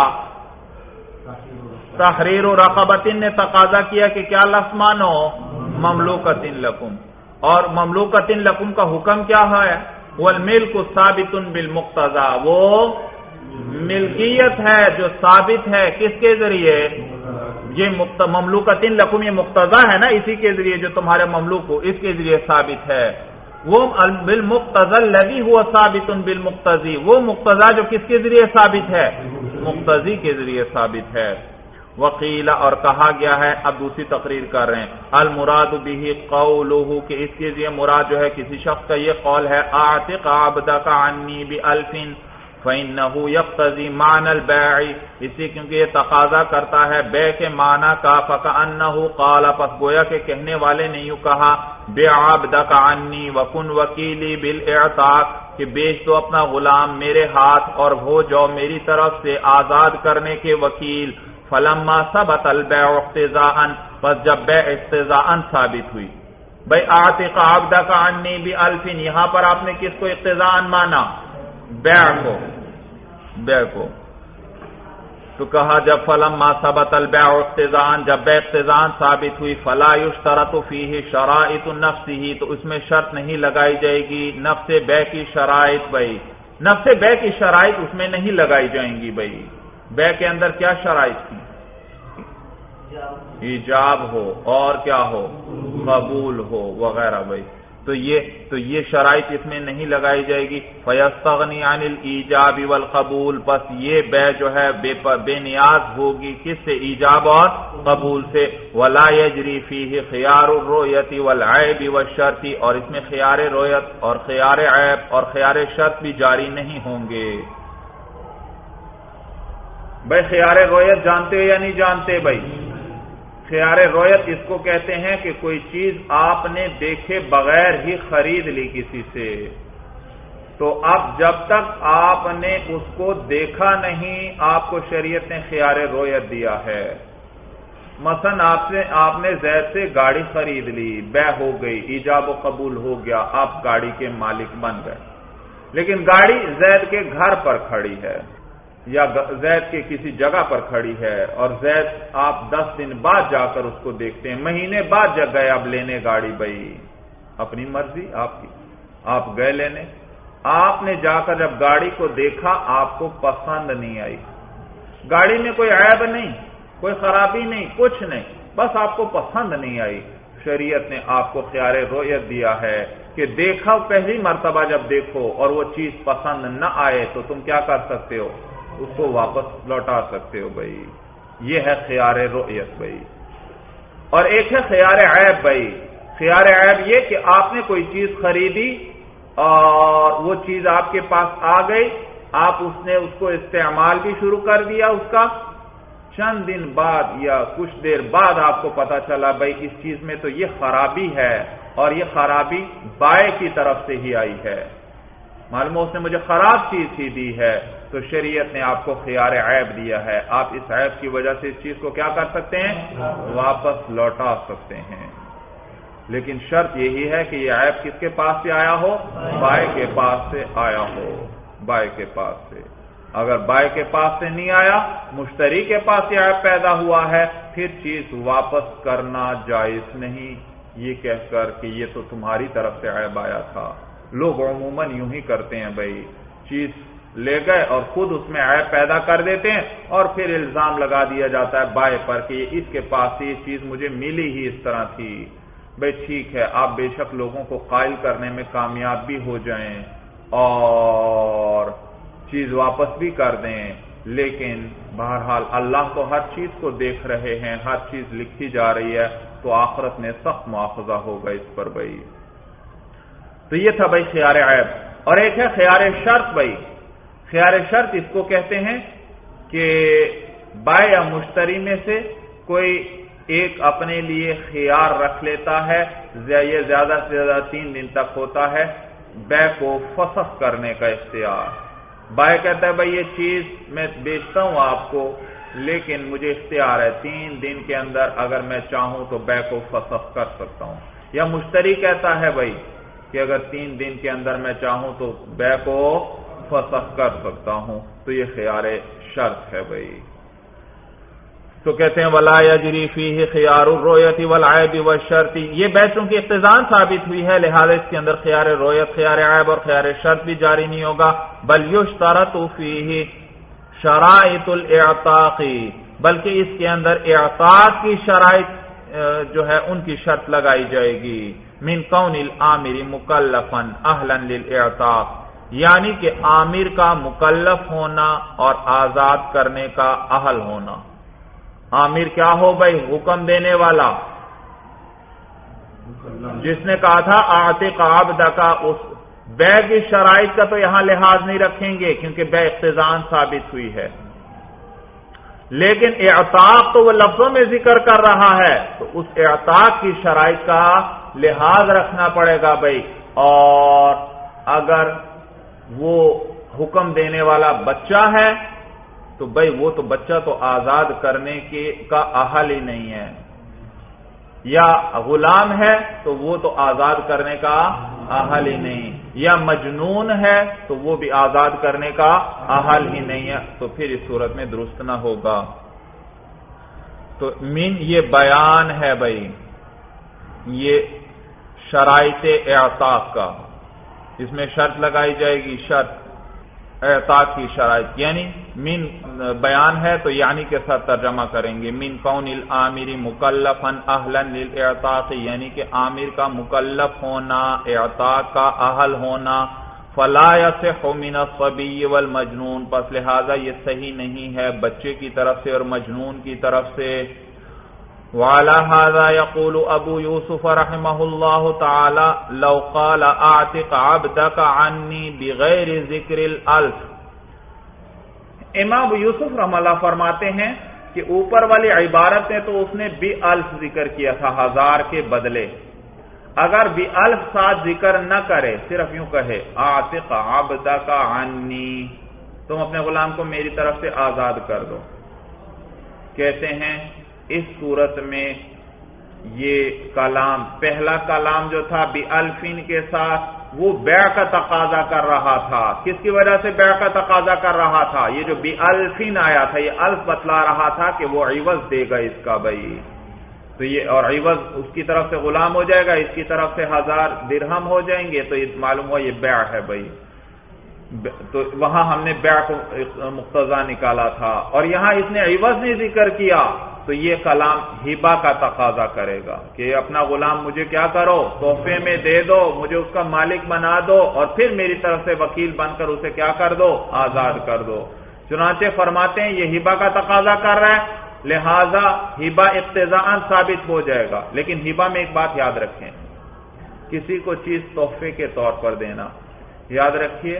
[SPEAKER 1] تحریر رقبۃ نے تقاضا کیا کہ کیا لفظ مانو؟ مملوکۃ لکم، اور مملوکۃ لکم کا حکم کیا ہے؟ والملک ثابت بالمقتضا، وہ ملکیت ہے جو ثابت ہے کس کے ذریعے؟ یہ مملوکۃ لکم، یہ مقتضا ہے نا، اسی کے ذریعے جو تمہارے مملوک ہو اس کے ذریعے ثابت ہے۔ وہ بالمقتضا الذی هو ثابت بالمقتضی، وہ مقتضا جو کس کے ذریعے ثابت ہے؟ مقتضی کے ذریعے ثابت ہے۔ وقیل اور کہا گیا ہے، اب دوسری تقریر کر رہے ہیں، المراد به قولہ کہ اس کے ذریعے مراد جو ہے کسی شخص کا یہ قول ہے، اعتق عبدک عنی بألف فإنه يقتضي معنى البيع، اس لیے کیونکہ یہ تقاضا کرتا ہے بے کے معنی کا، فكأنه قال پس گویا کہ کہنے والے نے یوں کہا، بع عبدک عنی وکن وکیلی بالاعتاق، کہ بیچ دو اپنا غلام میرے ہاتھ اور ہو جاؤ میری طرف سے آزاد کرنے کے وکیل۔ فلما ثبت البيع اقتضاء، پس جب بیع اقتضاء ثابت ہوئی، بھائی اعتق عبدک عنی بألف، یہاں پر آپ نے کس کو اقتضاء مانا؟ بیع کو تو کہا جب فلما ثبت البيع اقتضاء، جب بیع اقتضاء ثابت ہوئی، فلا يشترط فيه شرائط نفسه، تو اس میں شرط نہیں لگائی جائے گی نفس بیع کی شرائط، بھائی نفس بیع کی شرائط اس میں نہیں لگائی جائیں گی۔ بھائی بیع کے اندر کیا شرائط تھی؟ ایجاب ہو اور کیا ہو، قبول ہو وغیرہ، بھائی تو یہ شرائط اس میں نہیں لگائی جائے گی۔ فیستغنی عن الایجاب والقبول، بس یہ بیع جو ہے بے نیاز ہوگی کس سے؟ ایجاب اور قبول سے۔ ولا یجری فیہ خیار الرؤیت والعیب والشرط، اور اس میں خیار رؤیت اور خیار عیب اور خیار شرط بھی جاری نہیں ہوں گے۔ بھائی خیار رؤیت جانتے ہو یا نہیں جانتے؟ بھائی خیار رؤیت اس کو کہتے ہیں کہ کوئی چیز آپ نے دیکھے بغیر ہی خرید لی کسی سے، تو اب جب تک آپ نے اس کو دیکھا نہیں آپ کو شریعت نے خیار رؤیت دیا ہے۔ مثلا آپ نے زید سے گاڑی خرید لی، بیع ہو گئی، ایجاب و قبول ہو گیا، آپ گاڑی کے مالک بن گئے، لیکن گاڑی زید کے گھر پر کھڑی ہے یا زید کے کسی جگہ پر کھڑی ہے، اور زید آپ 10 دن بعد جا کر اس کو دیکھتے ہیں، مہینے بعد جب گئے اب لینے گاڑی، بھائی اپنی مرضی آپ کی، آپ گئے لینے، آپ نے جا کر جب گاڑی کو دیکھا آپ کو پسند نہیں آئی، گاڑی میں کوئی عیب نہیں، کوئی خرابی نہیں، کچھ نہیں، بس آپ کو پسند نہیں آئی، شریعت نے آپ کو خیار رؤیت دیا ہے کہ دیکھا پہلی مرتبہ جب دیکھو اور وہ چیز پسند نہ آئے تو تم کیا کر سکتے ہو؟ اس کو واپس لوٹا سکتے ہو۔ بھائی یہ ہے خیار رؤیت۔ بھائی اور ایک ہے خیار عیب۔ بھائی خیار عیب یہ کہ آپ نے کوئی چیز خریدی اور وہ چیز آپ کے پاس آ گئی، آپ اس کو استعمال بھی شروع کر دیا، اس کا چند دن بعد یا کچھ دیر بعد آپ کو پتا چلا بھائی اس چیز میں تو یہ خرابی ہے، اور یہ خرابی بائع کی طرف سے ہی آئی ہے، معلوم اس نے مجھے خراب چیز ہی دی ہے، تو شریعت نے آپ کو خیار عیب دیا ہے، آپ اس عیب کی وجہ سے اس چیز کو کیا کر سکتے ہیں؟ واپس لوٹا سکتے ہیں، لیکن شرط یہی ہے کہ یہ عیب کس کے پاس سے آیا ہو؟ بائع کے پاس سے آیا ہو، بائع کے پاس سے۔ اگر بائع کے پاس سے نہیں آیا، مشتری کے پاس یہ عیب پیدا ہوا ہے، پھر چیز واپس کرنا جائز نہیں، یہ کہہ کر کہ یہ تو تمہاری طرف سے عیب آیا تھا۔ لوگ عموماً یوں ہی کرتے ہیں، بھائی چیز لے گئے اور خود اس میں عیب پیدا کر دیتے ہیں، اور پھر الزام لگا دیا جاتا ہے بائع پر کہ اس کے پاس سے یہ چیز مجھے ملی ہی اس طرح تھی۔ بھائی ٹھیک ہے، آپ بے شک لوگوں کو قائل کرنے میں کامیاب بھی ہو جائیں اور چیز واپس بھی کر دیں، لیکن بہرحال اللہ تو ہر چیز کو دیکھ رہے ہیں، ہر چیز لکھی جا رہی ہے، تو آخرت میں سخت مواخذہ ہوگا اس پر۔ بھائی تو یہ تھا بھائی خیار عیب۔ اور ایک ہے خیار شرط۔ بھائی خیار شرط اس کو کہتے ہیں کہ بائع یا مشتری میں سے کوئی ایک اپنے لیے خیار رکھ لیتا ہے، یہ زیادہ سے زیادہ 3 دن تک ہوتا ہے، بیع کو فسخ کرنے کا اختیار۔ بائع کہتا ہے بھائی یہ چیز میں بیچتا ہوں آپ کو، لیکن مجھے اختیار ہے 3 دن کے اندر اگر میں چاہوں تو بیع کو فسخ کر سکتا ہوں، یا مشتری کہتا ہے بھائی کہ اگر 3 دن کے اندر میں چاہوں تو بیع کو فسخ کر سکتا ہوں، تو یہ خیار شرط ہے۔ بھائی تو کہتے ہیں ولا یجری فیہ خیار الرؤیت والعیب والشرط، یہ بیعوں کی اقتضاء ثابت ہوئی ہے، لہذا اس کے اندر خیار رؤیت، خیار عیب اور خیار شرط بھی جاری نہیں ہوگا۔ بل یشترط فیہ شرائط الاعتاق، بلکہ اس کے اندر اعتاق کی شرائط جو ہے ان کی شرط لگائی جائے گی، من کون الامر مکلفا اہلا للاعتاق، یعنی کہ آمیر کا مکلف ہونا اور آزاد کرنے کا اہل ہونا. آمیر کیا ہو بھائی؟ حکم دینے والا، جس نے کہا تھا اعتق عبدک. اس بے کی شرائط کا تو یہاں لحاظ نہیں رکھیں گے کیونکہ بے اقتضاء ثابت ہوئی ہے، لیکن اعتاق تو وہ لفظوں میں ذکر کر رہا ہے، تو اس اعتاق کی شرائط کا لحاظ رکھنا پڑے گا بھائی. اور اگر وہ حکم دینے والا بچہ ہے تو بھائی وہ تو بچہ تو آزاد کرنے کا اہل ہی نہیں ہے، یا غلام ہے تو وہ تو آزاد کرنے کا اہل ہی نہیں، یا مجنون ہے تو وہ بھی آزاد کرنے کا اہل ہی نہیں ہے، تو پھر اس صورت میں درست نہ ہوگا. تو من یہ بیان ہے بھائی، یہ شرائط اعتاق کا، اس میں شرط لگائی جائے گی، شرط اعتاق کی شرائط، یعنی من بیان ہے تو یعنی کے ساتھ ترجمہ کریں گے. من کون العامر مکلفا اہلا للاعتاق، یعنی کہ عامر کا مکلف ہونا، اعتاق کا اہل ہونا. فلا يصح من الصبی والمجنون، پس لہذا یہ صحیح نہیں ہے بچے کی طرف سے اور مجنون کی طرف سے. وعلى هذا يقول ابو یوسف رحمہ اللہ تعالی لو قال اعتق عبدك عني بغیر ذکر الالف. امام ابو یوسف رحمہ اللہ فرماتے ہیں کہ اوپر والی عبارت میں تو اس نے بی الف ذکر کیا تھا، ہزار کے بدلے. اگر بی الف ساتھ ذکر نہ کرے، صرف یوں کہے اعتق عبدك عني، تم اپنے غلام کو میری طرف سے آزاد کر دو، کہتے ہیں اس صورت میں یہ کلام، پہلا کلام جو تھا بی الفین کے ساتھ، وہ بیع کا تقاضا کر رہا تھا. کس کی وجہ سے بیع کا تقاضا کر رہا تھا؟ یہ جو بی الفین آیا تھا، یہ الف بتلا رہا تھا کہ وہ عوض دے گا اس کا بھائی. تو یہ اور عوض اس کی طرف سے غلام ہو جائے گا، اس کی طرف سے 1000 درہم ہو جائیں گے، تو یہ معلوم ہوا یہ بیع ہے بھائی. تو وہاں ہم نے بیع کو مقتضا نکالا تھا، اور یہاں اس نے عوض نہیں ذکر کیا، تو یہ کلام ہبہ کا تقاضا کرے گا کہ اپنا غلام مجھے کیا کرو، تحفے میں دے دو، مجھے اس کا مالک بنا دو، اور پھر میری طرف سے وکیل بن کر اسے کیا کر دو، آزاد کر دو. چنانچہ فرماتے ہیں یہ ہبہ کا تقاضا کر رہا ہے، لہذا ہبہ اقتضاء ثابت ہو جائے گا. لیکن ہبہ میں ایک بات یاد رکھیں، کسی کو چیز تحفے کے طور پر دینا، یاد رکھیے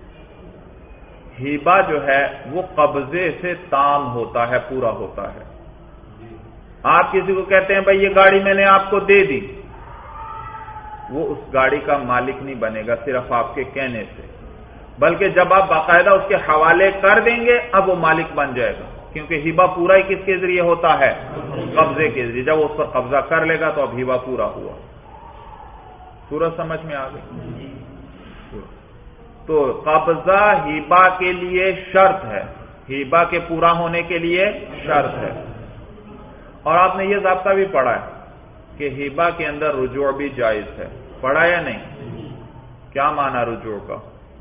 [SPEAKER 1] ہبہ جو ہے وہ قبضے سے تام ہوتا ہے، پورا ہوتا ہے. آپ کسی کو کہتے ہیں بھائی یہ گاڑی میں نے آپ کو دے دی، وہ اس گاڑی کا مالک نہیں بنے گا صرف آپ کے کہنے سے، بلکہ جب آپ باقاعدہ اس کے حوالے کر دیں گے اب وہ مالک بن جائے گا، کیونکہ ہبہ پورا ہی کس کے ذریعے ہوتا ہے؟ قبضے کے ذریعے. جب وہ اس پر قبضہ کر لے گا تو اب ہبہ پورا ہوا. سورج سمجھ میں آ گئی؟ تو قبضہ ہبہ کے لیے شرط ہے، ہبہ کے پورا ہونے کے لیے شرط ہے. اور آپ نے یہ ضابطہ بھی پڑھا ہے کہ ہبہ کے اندر رجوع بھی جائز ہے، پڑھا یا نہیں؟ کیا معنی رجوع کا؟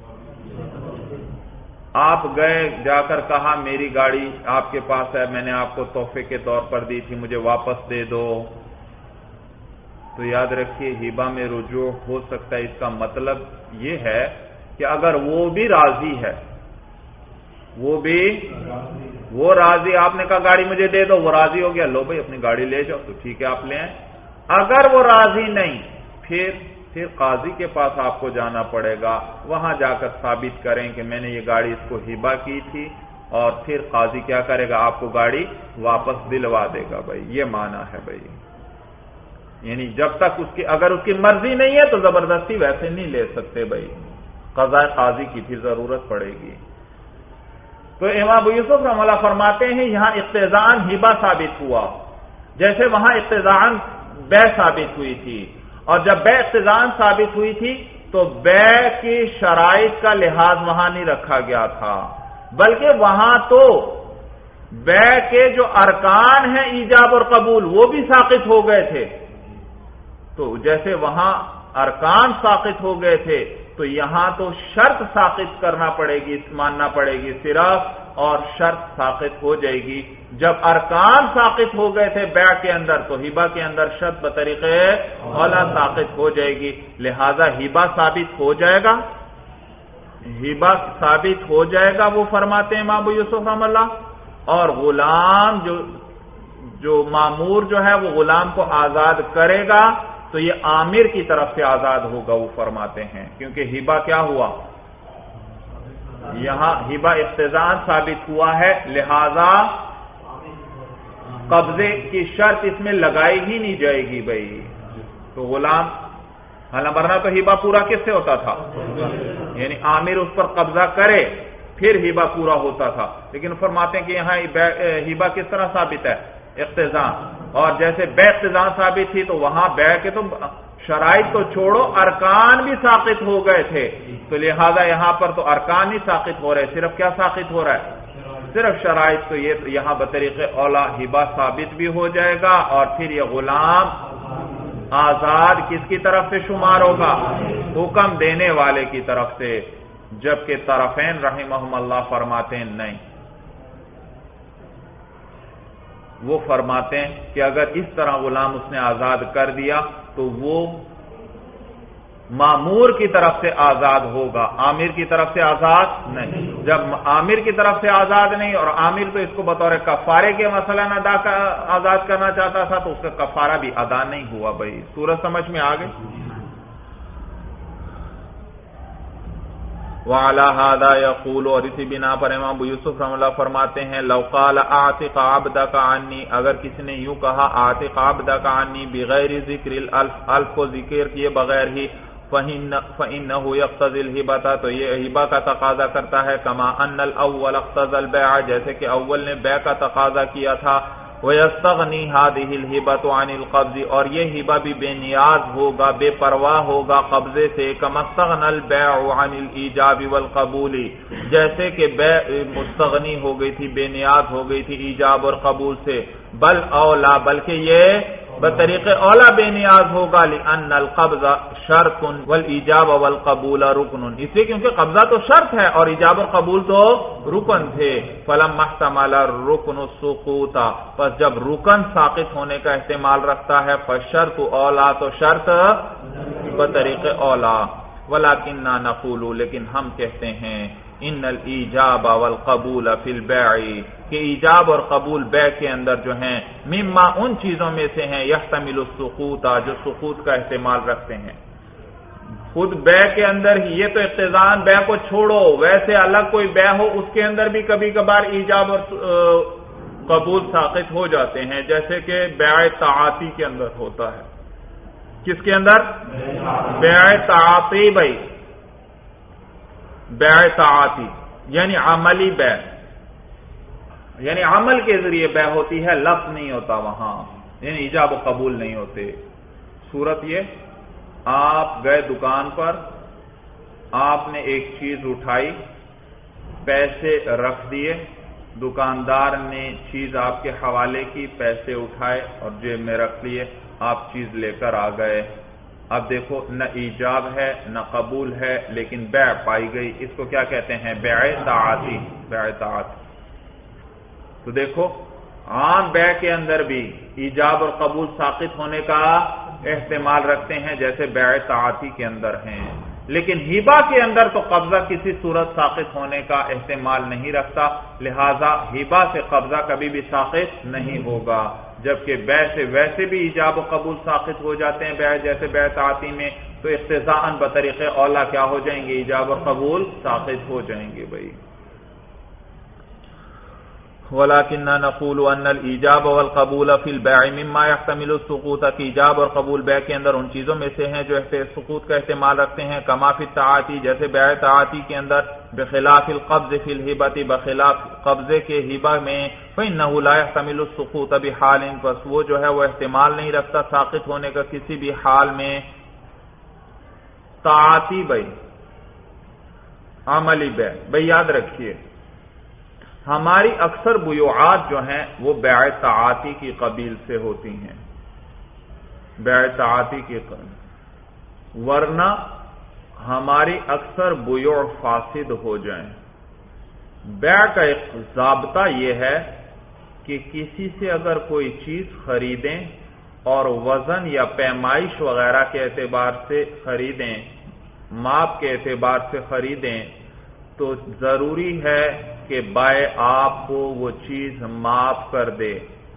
[SPEAKER 1] آپ گئے، جا کر کہا میری گاڑی آپ کے پاس ہے، میں نے آپ کو تحفے کے طور پر دی تھی، مجھے واپس دے دو. تو یاد رکھیے ہبہ میں رجوع ہو سکتا ہے. اس کا مطلب یہ ہے کہ اگر وہ بھی راضی ہے، وہ راضی، آپ نے کہا گاڑی مجھے دے دو، وہ راضی ہو گیا، لو بھائی اپنی گاڑی لے جاؤ، تو ٹھیک ہے آپ لے آئیں. اگر وہ راضی نہیں، پھر قاضی کے پاس آپ کو جانا پڑے گا، وہاں جا کر ثابت کریں کہ میں نے یہ گاڑی اس کو ہبہ کی تھی، اور پھر قاضی کیا کرے گا؟ آپ کو گاڑی واپس دلوا دے گا. بھائی یہ معنی ہے بھائی، یعنی جب تک اگر اس کی مرضی نہیں ہے تو زبردستی ویسے نہیں لے سکتے بھائی، قضاء قاضی کی پھر ضرورت پڑے گی. تو امام ابو یوسف رحمہ اللہ فرماتے ہیں یہاں اقتضاءً ہبہ ثابت ہوا، جیسے وہاں اقتضاءً بیع ثابت ہوئی تھی. اور جب بیع اقتضاءً ثابت ہوئی تھی تو بیع کی شرائط کا لحاظ وہاں نہیں رکھا گیا تھا، بلکہ وہاں تو بیع کے جو ارکان ہیں ایجاب اور قبول وہ بھی ساقط ہو گئے تھے. تو جیسے وہاں ارکان ساقط ہو گئے تھے تو یہاں تو شرط ساقط کرنا پڑے گی، ماننا پڑے گی صرف، اور شرط ساقط ہو جائے گی. جب ارکان ساقط ہو گئے تھے بیع کے اندر تو ہبہ کے اندر شرط بطریقے اولا ساقط ہو جائے گی، لہذا ہبہ ثابت ہو جائے گا. ہبہ ثابت ہو جائے گا، وہ فرماتے ہیں امام ابو یوسف رحمہ اللہ، اور غلام جو مامور جو ہے وہ غلام کو آزاد کرے گا تو یہ عامر کی طرف سے آزاد ہوگا، وہ فرماتے ہیں، کیونکہ ہبہ کیا ہوا، یہاں ہبہ اقتضاء ثابت ہوا ہے، لہذا قبضے کی شرط اس میں لگائی ہی نہیں جائے گی بھائی، تو غلام ورنہ تو ہبہ پورا کس سے ہوتا تھا، یعنی عامر اس پر قبضہ کرے پھر ہبہ پورا ہوتا تھا، لیکن فرماتے ہیں کہ یہاں ہبہ کس طرح ثابت ہے، اقتضاء، اور جیسے بے اقتضاء ثابت تھی تو وہاں بے کے تو شرائط تو چھوڑو ارکان بھی ساقط ہو گئے تھے، تو لہذا یہاں پر تو ارکان ہی ساقط ہو رہے، صرف کیا ساقط ہو رہا ہے، صرف شرائط، تو یہ یہاں بطریق اولا ہبہ ثابت بھی ہو جائے گا، اور پھر یہ غلام آزاد کس کی طرف سے شمار ہوگا، حکم دینے والے کی طرف سے، جبکہ طرفین رحمہم اللہ فرماتے ہیں نہیں، وہ فرماتے ہیں کہ اگر اس طرح غلام اس نے آزاد کر دیا تو وہ مامور کی طرف سے آزاد ہوگا، عامر کی طرف سے آزاد نہیں، جب عامر کی طرف سے آزاد نہیں، اور عامر تو اس کو بطور کفارے کے مثلا آزاد کرنا چاہتا تھا، تو اس کا کفارہ بھی ادا نہیں ہوا بھائی، سورج سمجھ میں آ گئی۔ وعلی ھذا یقول، اور اسی بنا پر امام ابو یوسف رحمہ اللہ فرماتے ہیں، لو قال اعتق عبدک عنی، اگر کسی نے یوں کہا اعتق عبدک عنی بغیر ذکر الالف، الف کو ذکر کیے بغیر ہی، فإنه يقتضي الهبة، تو یہ ہبہ کا تقاضا کرتا ہے، کما ان الاول اقتضى البيع، جیسے کہ اول نے بیع کا تقاضا کیا تھا، ويستغني هذه الهبة عن القبض، اور یہ ہبہ بھی بے نیاز ہوگا، بے پرواہ ہوگا قبضے سے، كما استغنى البيع عن الايجاب والقبول، جیسے کہ بیع مستغنی ہو گئی تھی، بے نیاز ہو گئی تھی ایجاب اور قبول سے، بل اولا، بلکہ یہ بطریق اولا بے نیاز ہوگا، لأن القبض شرط والایجاب والقبول رکن، اس لیے کیونکہ قبضہ تو شرط ہے اور ایجاب اور قبول تو رکن تھے، فلما احتمل الرکن السقوط، پس جب رکن ساقط ہونے کا احتمال رکھتا ہے، فشرط اولا، تو شرط بطریق اولا، ولکننا نقول، لیکن ہم کہتے ہیں، ان الایجاب والقبول فی البیع، کہ ایجاب اور قبول بیع کے اندر جو ہیں، مما ان چیزوں میں سے ہیں، یحتمل السقوط، جو سقوط کا احتمال رکھتے ہیں، خود بیع کے اندر ہی، یہ تو اقتضاءً بیع کو چھوڑو، ویسے الگ کوئی بیع ہو اس کے اندر بھی کبھی کبھار ایجاب اور قبول ساقط ہو جاتے ہیں، جیسے کہ بیع تعاطی کے اندر ہوتا ہے، کس کے اندر، بیع تعاطی بھائی، بیع تعاطی یعنی عملی بیع، یعنی عمل کے ذریعے بیع ہوتی ہے، لفظ نہیں ہوتا وہاں، یعنی ایجاب و قبول نہیں ہوتے۔ صورت یہ، آپ گئے دکان پر، آپ نے ایک چیز اٹھائی، پیسے رکھ دیے، دکاندار نے چیز آپ کے حوالے کی، پیسے اٹھائے اور جیب میں رکھ لیے، آپ چیز لے کر آ گئے، اب دیکھو نہ ایجاب ہے نہ قبول ہے، لیکن بیع پائی گئی، اس کو کیا کہتے ہیں، بیع تعاطی، بیع تعاطی۔ تو دیکھو عام بیع کے اندر بھی ایجاب اور قبول ساقط ہونے کا احتمال رکھتے ہیں، جیسے بیع تعاطی کے اندر ہیں، لیکن ہبہ کے اندر تو قبضہ کسی صورت ساقط ہونے کا احتمال نہیں رکھتا، لہذا ہبہ سے قبضہ کبھی بھی ساقط نہیں ہوگا، جبکہ بیع سے ویسے بھی ایجاب و قبول ساقط ہو جاتے ہیں، بیع جیسے بیع تعاطی میں، تو اقتضاءً بطریق اولا کیا ہو جائیں گے، ایجاب اور قبول ساقط ہو جائیں گے بھائی۔ وَلَكِنَّا نَقُولُ أَنَّ الْإِيجَابَ وَالْقَبُولَ فِي الْبَيْعِ مِمَّا يَحْتَمِلُ السُّقُوطَ، کہ ایجاب اور قبول بیع کے اندر ان چیزوں میں سے ہیں جو سقوط کا احتمال رکھتے ہیں، کما فی التعاطی، جیسے بیع تعاطی کے اندر، بخلاف القبض فی الہبۃ، بخلاف قبضے کے ہبہ میں، فإنه لا يحتمل السقوط بحال، پس وہ جو ہے وہ احتمال نہیں رکھتا ساقط ہونے کا کسی بھی حال میں۔ تعاطی بھائی عملی بیع، بھائی یاد رکھیے ہماری اکثر بیوعات جو ہیں وہ بیع تعاطی کی قبیل سے ہوتی ہیں، بیع تعاطی کی قبیل، ورنہ ہماری اکثر بیوع فاسد ہو جائیں۔ بیع کا ایک ضابطہ یہ ہے کہ کسی سے اگر کوئی چیز خریدیں اور وزن یا پیمائش وغیرہ کے اعتبار سے خریدیں، ماپ کے اعتبار سے خریدیں، تو ضروری ہے کہ بائع آپ کو وہ چیز معاف کر دے۔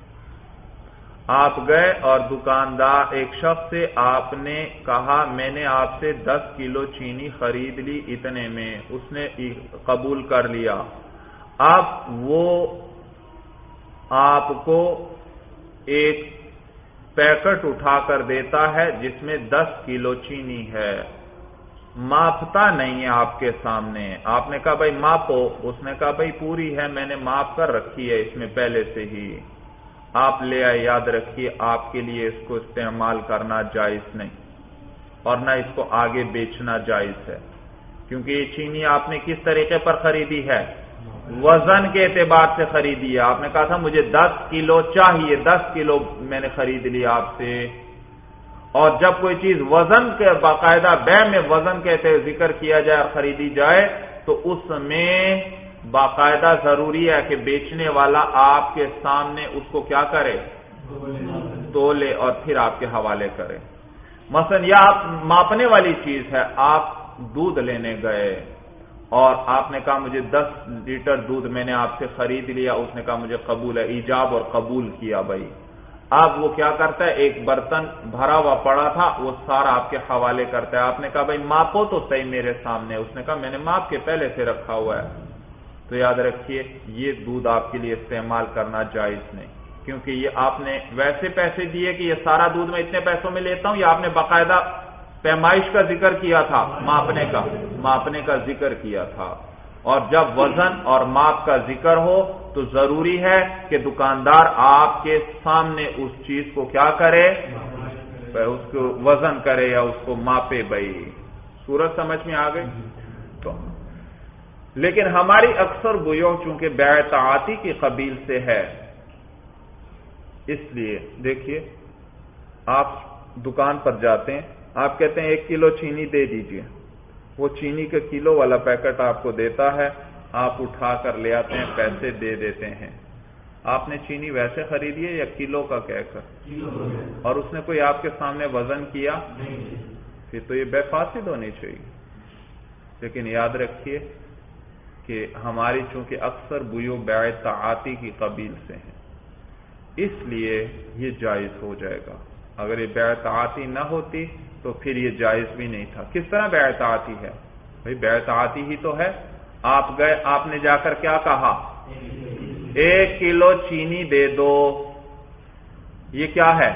[SPEAKER 1] آپ گئے اور دکاندار ایک شخص سے آپ نے کہا میں نے آپ سے 10 کلو چینی خرید لی اتنے میں، اس نے قبول کر لیا۔ اب وہ آپ کو ایک پیکٹ اٹھا کر دیتا ہے جس میں 10 کلو چینی ہے، ماپتا نہیں ہے آپ کے سامنے۔ آپ نے کہا بھائی ماپو، اس نے کہا بھائی پوری ہے، میں نے ماپ کر رکھی ہے اس میں پہلے سے ہی۔ آپ لے آئے، یاد رکھیے آپ کے لیے اس کو استعمال کرنا جائز نہیں اور نہ اس کو آگے بیچنا جائز ہے، کیونکہ یہ چینی آپ نے کس طریقے پر خریدی ہے؟ وزن کے اعتبار سے خریدی ہے۔ آپ نے کہا تھا مجھے 10 کلو چاہیے، 10 کلو میں نے خرید لی آپ سے۔ اور جب کوئی چیز وزن کے باقاعدہ بیع میں وزن کے ذکر کیا جائے اور خریدی جائے تو اس میں باقاعدہ ضروری ہے کہ بیچنے والا آپ کے سامنے اس کو کیا کرے؟ تولے اور پھر آپ کے حوالے کرے۔ مثلا یہ آپ ماپنے والی چیز ہے، آپ دودھ لینے گئے اور آپ نے کہا مجھے 10 لیٹر دودھ میں نے آپ سے خرید لیا، اس نے کہا مجھے قبول ہے، ایجاب اور قبول کیا بھائی۔ اب وہ کیا کرتا ہے، ایک برتن بھرا ہوا پڑا تھا وہ سارا آپ کے حوالے کرتا ہے۔ آپ نے کہا بھائی ماپو تو صحیح میرے سامنے، اس نے کہا میں نے ماپ کے پہلے سے رکھا ہوا ہے۔ تو یاد رکھیے یہ دودھ آپ کے لیے استعمال کرنا جائز نہیں، کیونکہ یہ آپ نے ویسے پیسے دیے کہ یہ سارا دودھ میں اتنے پیسوں میں لیتا ہوں، یا آپ نے باقاعدہ پیمائش کا ذکر کیا تھا، ماپنے کا ذکر کیا تھا۔ اور جب وزن اور ماپ کا ذکر ہو تو ضروری ہے کہ دکاندار آپ کے سامنے اس چیز کو کیا کرے، اس کو وزن کرے یا اس کو ماپے بھائی۔ صورت سمجھ میں آ گئی؟ تو لیکن ہماری اکثر بیوع چونکہ بیع تعاطی کی قبیل سے ہے، اس لیے دیکھیے آپ دکان پر جاتے ہیں، آپ کہتے ہیں 1 کلو چینی دے دیجئے، وہ چینی کا کلو والا پیکٹ آپ کو دیتا ہے، آپ اٹھا کر لے آتے ہیں، پیسے دے دیتے ہیں۔ آپ نے چینی ویسے خریدی ہے یا کلو کا کہہ کر؟ اور اس نے کوئی آپ کے سامنے وزن کیا؟ پھر تو یہ بے فاسد ہونی چاہیے۔ لیکن یاد رکھیے کہ ہماری چونکہ اکثر بیوع بیع تعاطی کی قبیل سے ہیں، اس لیے یہ جائز ہو جائے گا۔ اگر یہ بیع تعاطی نہ ہوتی تو پھر یہ جائز بھی نہیں تھا۔ کس طرح بیع تعاطی ہے؟ بھئی بیع تعاطی ہی تو ہے، آپ گئے، آپ نے جا کر کیا کہا؟ 1 کلو چینی دے دو۔ یہ کیا ہے؟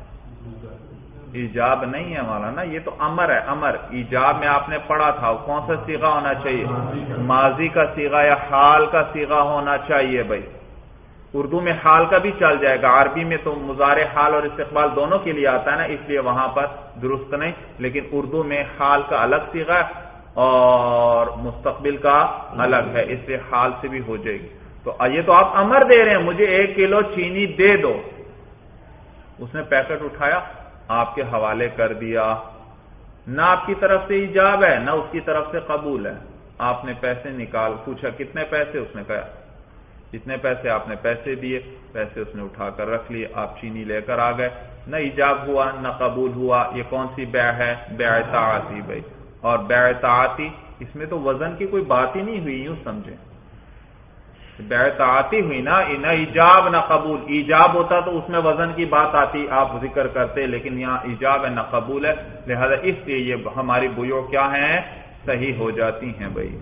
[SPEAKER 1] ایجاب نہیں ہے مولانا، یہ تو امر ہے، امر۔ ایجاب میں آپ نے پڑھا تھا کون سا صیغہ ہونا چاہیے؟ ماضی کا صیغہ یا حال کا صیغہ ہونا چاہیے بھائی۔ اردو میں حال کا بھی چل جائے گا، عربی میں تو مضارع حال اور استقبال دونوں کے لیے آتا ہے نا، اس لیے وہاں پر درست نہیں، لیکن اردو میں حال کا الگ صیغہ اور مستقبل کا الگ ہے، اس لیے حال سے بھی ہو جائے گی۔ تو یہ تو آپ امر دے رہے ہیں، مجھے 1 کلو چینی دے دو۔ اس نے پیکٹ اٹھایا، آپ کے حوالے کر دیا، نہ آپ کی طرف سے ایجاب ہے نہ اس کی طرف سے قبول ہے۔ آپ نے پیسے پوچھا کتنے پیسے، اس نے کہا جتنے پیسے، آپ نے پیسے دیے، پیسے اس نے اٹھا کر رکھ لیے، آپ چینی لے کر آ گئے، نہ ایجاب ہوا نہ قبول ہوا۔ یہ کون سی بیع ہے؟ بیع تعاطی بھائی۔ اور بیع تعاطی اس میں تو وزن کی کوئی بات ہی نہیں ہوئی، یوں سمجھیں، بیع تعاطی ہوئی نا، نہ ایجاب نہ قبول۔ ایجاب ہوتا تو اس میں وزن کی بات آتی، آپ ذکر کرتے، لیکن یہاں ایجاب ہے نہ قبول ہے، لہذا اس لیے یہ ہماری بیوع کیا ہیں؟ صحیح ہو جاتی ہیں بھائی۔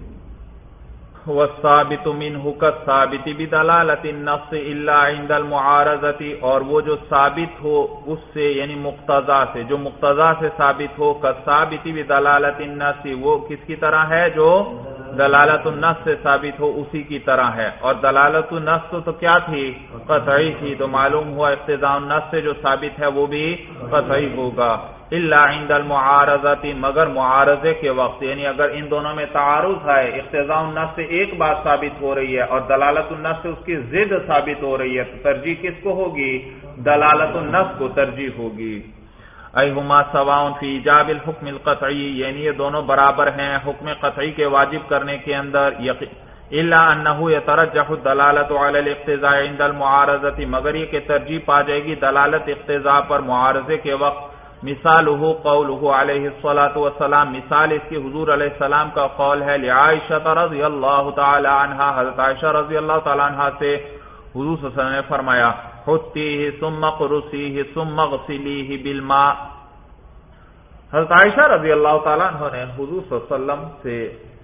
[SPEAKER 1] والثابت منه كالثابت بدلالة النص الا عند المعارضة، اور وہ جو ثابت ہو اس سے یعنی مقتضا سے، جو مقتضا سے ثابت ہو، كالثابت بدلالة النص، وہ کس کی طرح ہے؟ جو دلالت النص سے ثابت ہو اسی کی طرح ہے۔ اور دلالت النص تو کیا تھی؟ قطعی تھی، تو معلوم ہوا اقتضاء النص سے جو ثابت ہے وہ بھی قطعی ہوگا۔ الا عند المعارضۃ، مگر معارضے کے وقت، یعنی اگر ان دونوں میں تعارض ہے، اقتضاء النص سے ایک بات ثابت ہو رہی ہے اور دلالت النص سے اس کی ضد ثابت ہو رہی ہے، تو ترجیح کس کو ہوگی؟ دلالت النص کو ترجیح ہوگی۔ ایہما سواء فی ایجاب الحکم القطعی، یعنی یہ دونوں برابر ہیں حکم قطعی کے واجب کرنے کے اندر، الا انه يترجح الدلالۃ علی الاقتضاء عند المعارضۃ، مگر یہ کہ ترجیح پا جائے گی دلالت اقتضاء پر معارضے کے وقت، مثالہ قولہ علیہ الصلاۃ والسلام، مثال اس کی حضور علیہ السلام کا قول ہے لعائشہ رضی اللہ تعالی عنہا، حضرت عائشہ رضی اللہ تعالی عنہا سے حضور صلی اللہ علیہ وسلم نے فرمایا حطیہ ثم قرصیہ ثم اغسلیہ بالماء۔ حضرت عائشہ رضی اللہ تعالیٰ عنہ نے حضور صلی اللہ علیہ وسلم سے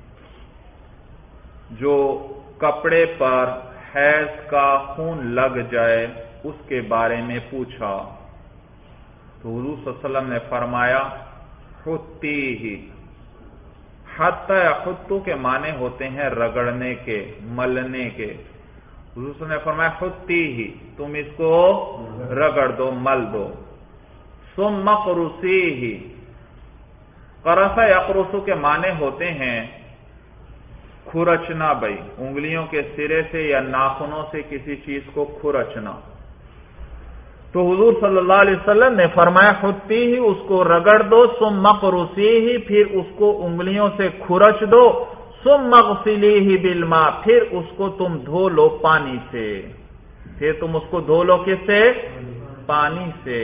[SPEAKER 1] جو کپڑے پر حیض کا خون لگ جائے اس کے بارے میں پوچھا تو حضور صلی اللہ علیہ وسلم نے فرمایا حطیہ۔ حتی حطو کے معنی ہوتے ہیں رگڑنے کے، ملنے کے۔ حضور صلی اللہ علیہ وسلم نے فرمایا حطیہ، تم اس کو رگڑ دو، مل دو۔ ثم قرصیہ، قرص یقرص کے معنی ہوتے ہیں کھرچنا، بھائی انگلیوں کے سرے سے یا ناخنوں سے کسی چیز کو کھرچنا۔ تو حضور صلی اللہ علیہ وسلم نے فرمایا حطیہ، اس کو رگڑ دو، ثم قرصیہ، پھر اس کو انگلیوں سے کھرچ دو، ثم اغسلیہ بالماء، پھر اس کو تم دھو لو پانی سے، پھر تم اس کو دھو لو کس سے؟ پانی سے۔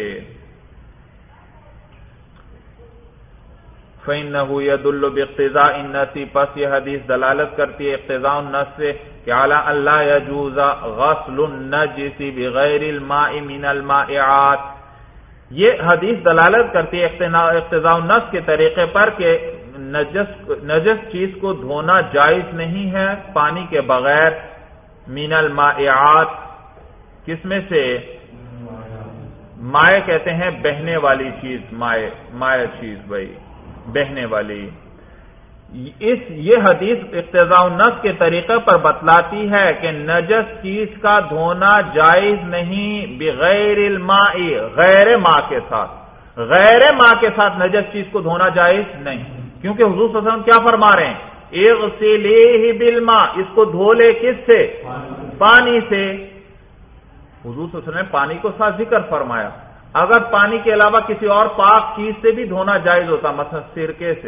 [SPEAKER 1] فَإِنَّهُ يَدُلُّ بِاقْتِضَاءِ النَّسِّ، پس یہ حدیث دلالت کرتی ہے اقتضاء النَّسِّ سے کہ عَلَىٰ أَن لَا يَجُوزَ غَسْلُ النَّجِسِ بِغَيْرِ الْمَاءِ مِنَ الْمَائِعَاتِ، یہ حدیث دلالت کرتی ہے اقتضاء النَّسِّ کے طریقے پر کہ نجس چیز کو دھونا جائز نہیں ہے پانی کے بغیر، من المائعات، کس میں سے؟ مائع کہتے ہیں بہنے والی چیز، مائع چیز، بھائی بہنے والی۔ یہ حدیث اقتضاء النص کے طریقے پر بتلاتی ہے کہ نجس چیز کا دھونا جائز نہیں بغیر الماء، غیر ماء کے ساتھ، غیر ماء کے ساتھ نجس چیز کو دھونا جائز نہیں، کیونکہ حضور صلی اللہ علیہ وسلم کیا فرما رہے ہیں؟ اغسلیہ بالماء، اس کو دھو لے کس سے؟ پانی سے۔ حضور صلی اللہ علیہ وسلم نے پانی کو ساتھ ذکر فرمایا، اگر پانی کے علاوہ کسی اور پاک چیز سے بھی دھونا جائز ہوتا، مثلا سرکے سے،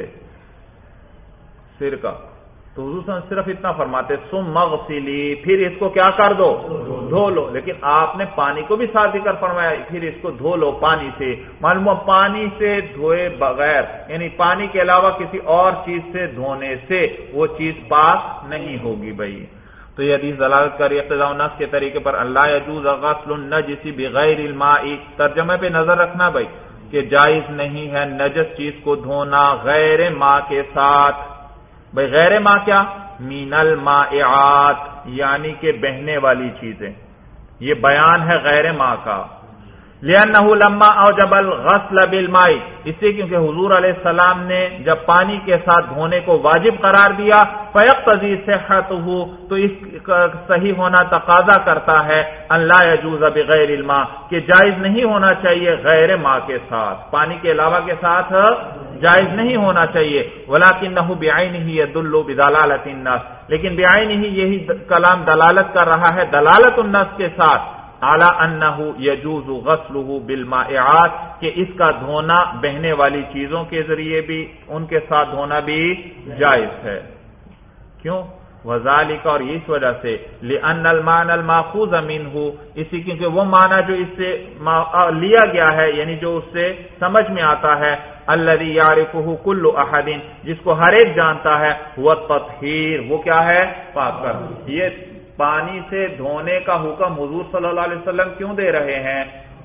[SPEAKER 1] سرکہ، تو حضور صلی اللہ علیہ وسلم صرف اتنا فرماتے ثم اغسلی، پھر اس کو کیا کر دو؟ دھو لو، لیکن آپ نے پانی کو بھی ساتھ ذکر فرمایا، پھر اس کو دھو لو پانی سے۔ معلوم پانی سے دھوئے بغیر، یعنی پانی کے علاوہ کسی اور چیز سے دھونے سے وہ چیز پاک نہیں ہوگی بھائی۔ تو یہ حدیث دلالت کری اقتضاء النص کے طریقے پر اللہ یجوز غسل النجس بغیر الماء، ترجمے پہ نظر رکھنا بھائی کہ جائز نہیں ہے نجس چیز کو دھونا غیر ماء کے ساتھ۔ بھائی غیر ماء کیا؟ من المائعات، یعنی کہ بہنے والی چیزیں، یہ بیان ہے غیر ماء کا۔ لأنه لما اوجب الغسل بالماء، اس لیے کیونکہ حضور علیہ السلام نے جب پانی کے ساتھ دھونے کو واجب قرار دیا، فیقتضی صحته، تو اس کا صحیح ہونا تقاضا کرتا ہے ان لا يجوز بغیر الماء، کہ جائز نہیں ہونا چاہیے غیر ماء کے ساتھ، پانی کے علاوہ کے ساتھ جائز نہیں ہونا چاہیے۔ ولکنہ بعینہ یدل بدلالۃ النص، لیکن بعینہ یہی کلام دلالت کر رہا ہے دلالت النص کے ساتھ، اعلی انہ یجوز غسلہ بالمائعات، کہ اس کا دھونا بہنے والی چیزوں کے ذریعے بھی، ان کے ساتھ دھونا بھی جائز ہے۔ کیوں؟ وذالک، اور اس وجہ سے لأن المعنى الماخوذ منہ، اسی کیونکہ وہ معنی جو اس سے لیا گیا ہے، یعنی جو اس سے سمجھ میں آتا ہے، الذي يعرفه كل احد، جس کو ہر ایک جانتا ہے، وہ تطہیر، وہ کیا ہے؟ پاک کرنا۔ یہ پانی سے دھونے کا حکم حضور صلی اللہ علیہ وسلم کیوں دے رہے ہیں؟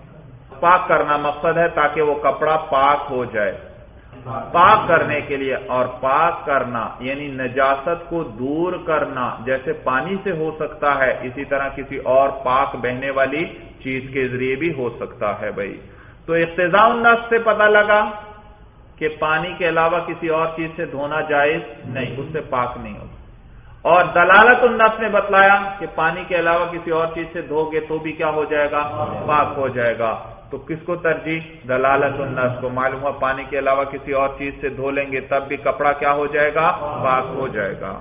[SPEAKER 1] پاک کرنا مقصد ہے تاکہ وہ کپڑا پاک ہو جائے، پاک کرنے کے لیے۔ اور پاک کرنا یعنی نجاست کو دور کرنا، جیسے پانی سے ہو سکتا ہے اسی طرح کسی اور پاک بہنے والی چیز کے ذریعے بھی ہو سکتا ہے بھائی۔ تو اقتضاء النص سے پتہ لگا کہ پانی کے علاوہ کسی اور چیز سے دھونا جائز نہیں، اس سے پاک نہیں ہوگا۔ اور دلالت النص نے بتلایا کہ پانی کے علاوہ کسی اور چیز سے دھو گے تو بھی کیا ہو جائے گا؟ پاک ہو جائے گا۔ تو کس کو ترجیح؟ دلالت النص کو۔ معلوم ہوا پانی کے علاوہ کسی اور چیز سے دھو لیں گے تب بھی کپڑا کیا ہو جائے گا؟ پاک ہو جائے گا۔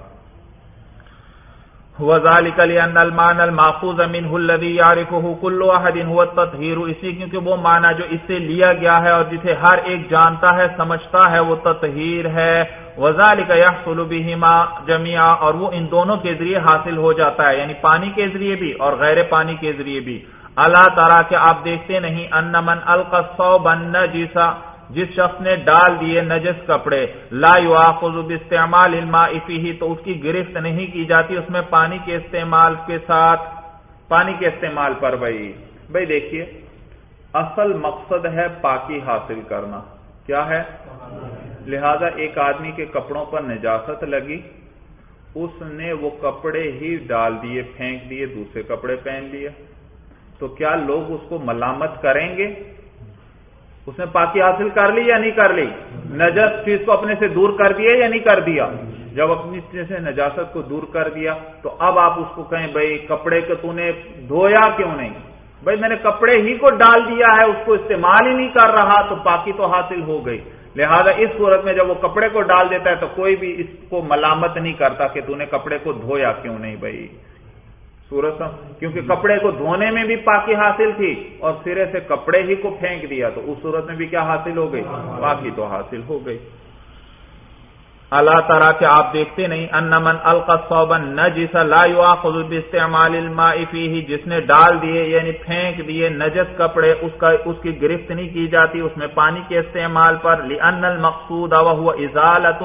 [SPEAKER 1] وذالک لأن المعنى الماخوذ منه الذي يعرفه كل احد هو التطهير، اسی کیونکہ وہ معنی جو اس سے لیا گیا ہے اور جسے ہر ایک جانتا ہے سمجھتا ہے وہ تطہیر ہے۔ وذالک يحصل بهما جميعا، اور وہ ان دونوں کے ذریعے حاصل ہو جاتا ہے، یعنی پانی کے ذریعے بھی اور غیر پانی کے ذریعے بھی۔ الا ترى کہ آپ دیکھتے نہیں ان من القى الثوب النجس، جس شخص نے ڈال دیے نجس کپڑے لا یؤاخذ باستعمال الماء فیہ تو اس کی گرفت نہیں کی جاتی اس میں پانی کے استعمال کے ساتھ، پانی کے استعمال پر۔ بھائی دیکھیے اصل مقصد ہے پاکی حاصل کرنا، کیا ہے؟ لہذا ایک آدمی کے کپڑوں پر نجاست لگی، اس نے وہ کپڑے ہی ڈال دیے، پھینک دیے، دوسرے کپڑے پہن لیے، تو کیا لوگ اس کو ملامت کریں گے؟ اس نے پاکی حاصل کر لی یا نہیں کر لی؟ نجس چیز کو اپنے سے دور کر دیا یا نہیں کر دیا؟ جب اپنی سے نجاست کو دور کر دیا تو اب آپ اس کو کہیں بھائی کپڑے کو تو نے دھویا کیوں نہیں؟ بھائی میں نے کپڑے ہی کو ڈال دیا ہے، اس کو استعمال ہی نہیں کر رہا، تو پاکی تو حاصل ہو گئی۔ لہذا اس صورت میں جب وہ کپڑے کو ڈال دیتا ہے تو کوئی بھی اس کو ملامت نہیں کرتا کہ تو نے کپڑے کو دھویا کیوں نہیں بھائی صورت، کیونکہ کپڑے کو دھونے میں بھی پاکی حاصل تھی اور سرے سے کپڑے ہی کو پھینک دیا تو اس صورت میں بھی کیا حاصل ہو گئی؟ پاکی تو حاصل ہو گئی۔ اللہ تعالیٰ کہ آپ دیکھتے نہیں ان من القى الثوب النجس لا يؤاخذ باستعمال الماء فيه، جس نے ڈال دیے یعنی پھینک دیے نجس کپڑے اس کی گرفت نہیں کی جاتی اس میں پانی کے استعمال پر، لأن المقصود وهو ازالة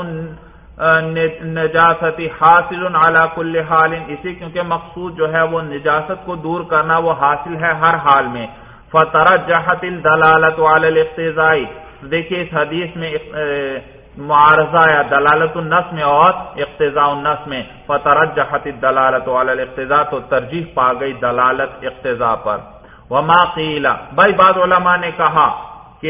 [SPEAKER 1] نجاست حاصل على كل حال، اسی کیونکہ مقصود جو ہے وہ نجاست کو دور کرنا وہ حاصل ہے ہر حال میں۔ فترجحت الدلالة على الاقتضاء، دیکھیے اس حدیث میں معارضہ یا دلالت النص میں اور اقتضاء النص میں، فترجحت الدلالۃ علی الاقتضاء تو ترجیح پا گئی دلالت اقتضاء پر۔ وما قیل، بھائی بعض علماء نے کہا کہ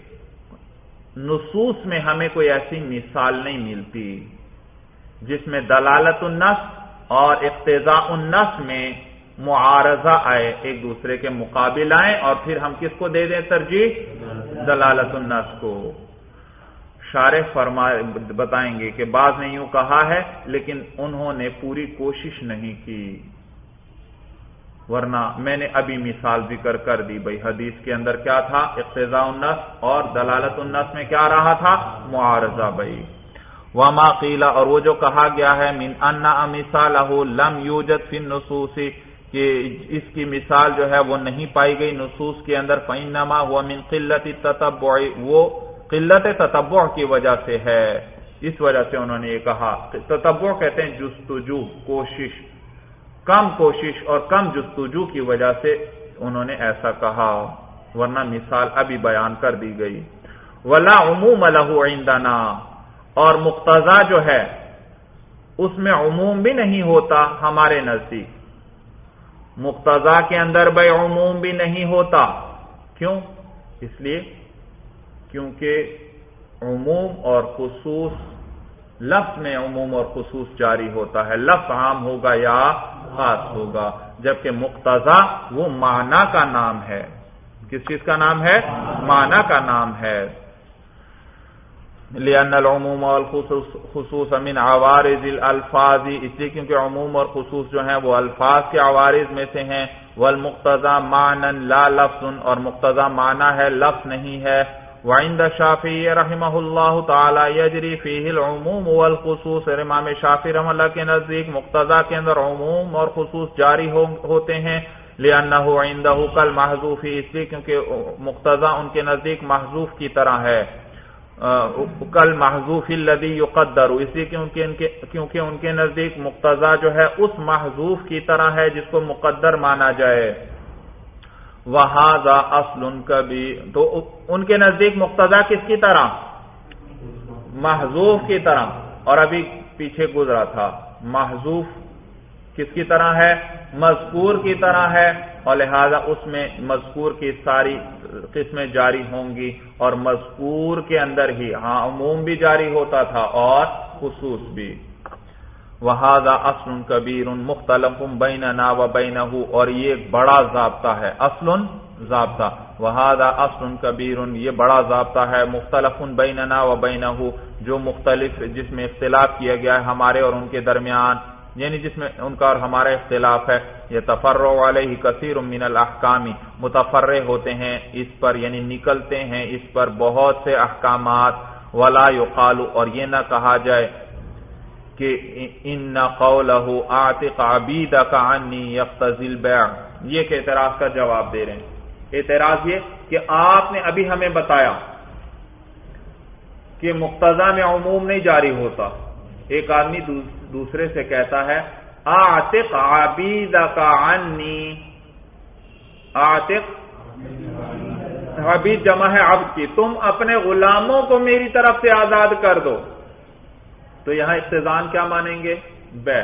[SPEAKER 1] نصوص میں ہمیں کوئی ایسی مثال نہیں ملتی جس میں دلالت النص اور اقتضاء النص میں معارضہ آئے، ایک دوسرے کے مقابل آئیں اور پھر ہم کس کو دے دیں ترجیح؟ دلالت النص کو۔ شارح بتائیں گے کہ بعض نے یوں کہا ہے لیکن انہوں نے پوری کوشش نہیں کی، ورنہ میں نے ابھی مثال ذکر کر دی بھائی حدیث کے اندر کیا تھا؟ اقتضاء النص اور دلالت النص میں کیا رہا تھا؟ معارضہ بھائی۔ وما قیل، اور وہ جو کہا گیا ہے من ان مثالہ لم یوجد فی النصوص، کہ اس کی مثال جو ہے وہ نہیں پائی گئی نصوص کے اندر، فإنما هو من قلت التتبع، وہ قلت تتبع کی وجہ سے ہے، اس وجہ سے انہوں نے یہ کہا۔ تتبع کہتے ہیں جستجو، کوشش، کم کوشش اور کم جستجو کی وجہ سے انہوں نے ایسا کہا، ورنہ مثال ابھی بیان کر دی گئی۔ ولا عموم له عندنا، اور مقتضا جو ہے اس میں عموم بھی نہیں ہوتا ہمارے نزدیک، مقتضا کے اندر بھائی عموم بھی نہیں ہوتا، کیوں؟ اس لیے کیونکہ عموم اور خصوص، لفظ میں عموم اور خصوص جاری ہوتا ہے، لفظ عام ہوگا یا خاص ہوگا، جبکہ مقتضا وہ معنی کا نام ہے۔ کس چیز کا نام ہے؟ معنی کا نام ہے۔ لأن العموم والخصوص من عوارض الالفاظ، اس لیے کیونکہ عموم اور خصوص جو ہیں وہ الفاظ کے عوارض میں سے ہیں، والمقتضى معنى لا لفظ، اور مقتضا معنی ہے لفظ نہیں ہے۔ وعند شافعی رحمہ اللہ تعالی یجری فیہ العموم والخصوص، امام شافعی رحمہ اللہ کے نزدیک مقتضا کے اندر عموم اور خصوص جاری ہوتے ہیں، لأنہ عندہ کالمحذوف، اس لیے کیونکہ مقتضا ان کے نزدیک محذوف کی طرح ہے، کالمحذوف الذی یقدر، اس لیے کیونکہ ان کے نزدیک مقتضا جو ہے اس محذوف کی طرح ہے جس کو مقدر مانا جائے۔ وَهَذَا أَصْلٌ كَبِيرٌ، تو ان کے نزدیک مقتضا کس کی طرح؟ محذوف کی طرح، اور ابھی پیچھے گزرا تھا محذوف کس کی طرح ہے؟ مذکور کی طرح ہے، اور لہذا اس میں مذکور کی ساری قسمیں جاری ہوں گی، اور مذکور کے اندر ہی ہاں عموم بھی جاری ہوتا تھا اور خصوص بھی۔ وَهَذَا أَصْلٌ كَبِيرٌ مُخْتَلَفٌ بَيْنَنَا وَبَيْنَهُ، اور یہ ایک بڑا ضابطہ ہے، اصل ضابطہ، وَهَذَا أَصْلٌ كَبِيرٌ، یہ بڑا ضابطہ ہے، مُخْتَلَفٌ بَيْنَنَا وَبَيْنَهُ، جو مختلف، جس میں اختلاف کیا گیا ہے ہمارے اور ان کے درمیان، یعنی جس میں ان کا اور ہمارا اختلاف ہے۔ يَتَفَرَّعُ عَلَيْهِ كَثِيرٌ مِنَ الْأَحْكَامِ، متفرع ہوتے ہیں اس پر، یعنی نکلتے ہیں اس پر بہت سے احکامات۔ وَلَا يُقَالُ، اور یہ نہ کہا جائے کہ ان قولہ اعتق عبیدک عنی یقتضی البیع، یہ کہ اعتراض کا جواب دے رہے ہیں۔ اعتراض یہ کہ آپ نے ابھی ہمیں بتایا کہ مقتضا میں عموم نہیں جاری ہوتا. ایک آدمی دوسرے سے کہتا ہے اعتق عبیدک عنی، اعتق عبید جمع ہے عبد کی، تم اپنے غلاموں کو میری طرف سے آزاد کر دو. تو یہاں اقتضان کیا مانیں گے؟ بے.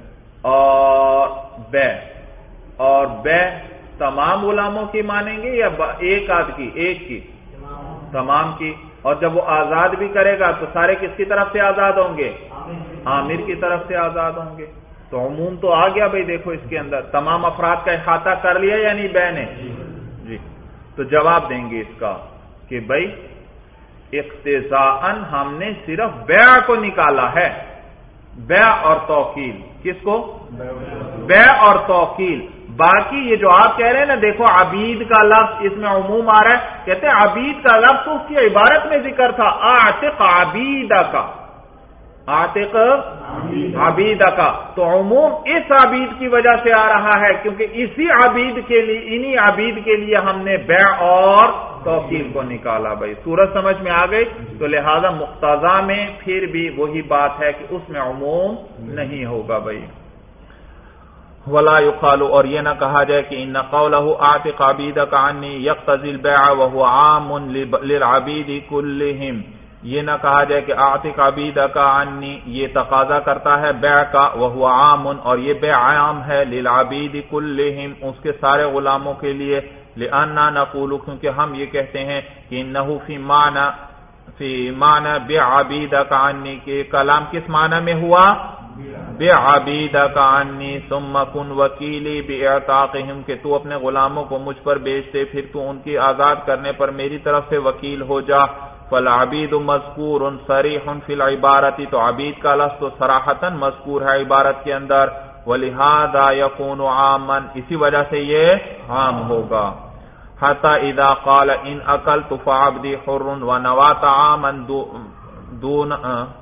[SPEAKER 1] اور بے تمام غلاموں کی مانیں گے یا ایک آدھ کی؟ ایک کی، تمام کی. اور جب وہ آزاد بھی کرے گا تو سارے کس کی طرف سے آزاد ہوں گے؟ عامر کی طرف سے آزاد ہوں گے. تو عموم تو آ گیا بھائی، دیکھو اس کے اندر تمام افراد کا احاطہ کر لیا یا نہیں بے نے؟ جی. تو جواب دیں گے اس کا کہ بھائی اقتضاءً ہم نے صرف بیع کو نکالا ہے، بیع اور توکیل. کس کو؟ بیع اور توکیل. باقی یہ جو آپ کہہ رہے ہیں نا، دیکھو عبید کا لفظ اس میں عموم آ رہا ہے، کہتے ہیں عبید کا لفظ تو اس کی عبارت میں ذکر تھا، اعتق عبیدک، اعتق عبیدک. تو عموم اس عبید کی وجہ سے آ رہا ہے کیونکہ اسی عبید کے لیے، انہی عبید کے لیے ہم نے بیع اور توکیل کو نکالا. بھائی صورت سمجھ میں آ گئی. تو لہذا مقتضا میں پھر بھی وہی بات ہے کہ اس میں عموم نہیں ہوگا. بھائی ولا يقال، اور یہ نہ کہا جائے کہ ان قوله اعتق عبیدک عنی یقتضی البیع وهو عام للعبید كلهم، یہ نہ کہا جائے کہ اعتق عبیدک عنی یہ تقاضا کرتا ہے بیع کا، وهو عام اور یہ بیع عام ہے، للعبید كلهم اس کے سارے غلاموں کے لیے. لأننا نقول کیونکہ ہم یہ کہتے ہیں کہ انه فی معنی بیع عبیدک عنی، کہ کلام کس معنی میں ہوا؟ بعبیدک عنی ثم کن وکیلی باعتاقہم، کہ تو اپنے غلاموں کو مجھ پر بیچ دے، پھر تو ان کی آزاد کرنے پر میری طرف سے وکیل ہو جا. فالعبید مذکور صریح فی العبارت، تو عبید کا لفظ تو صراحتاً مذکور ہے عبارت کے اندر. ولہذا یکون عاما، اسی وجہ سے یہ عام ہوگا. حتی اذا قال ان اکلت فعبدی حر ونوى طعاما دون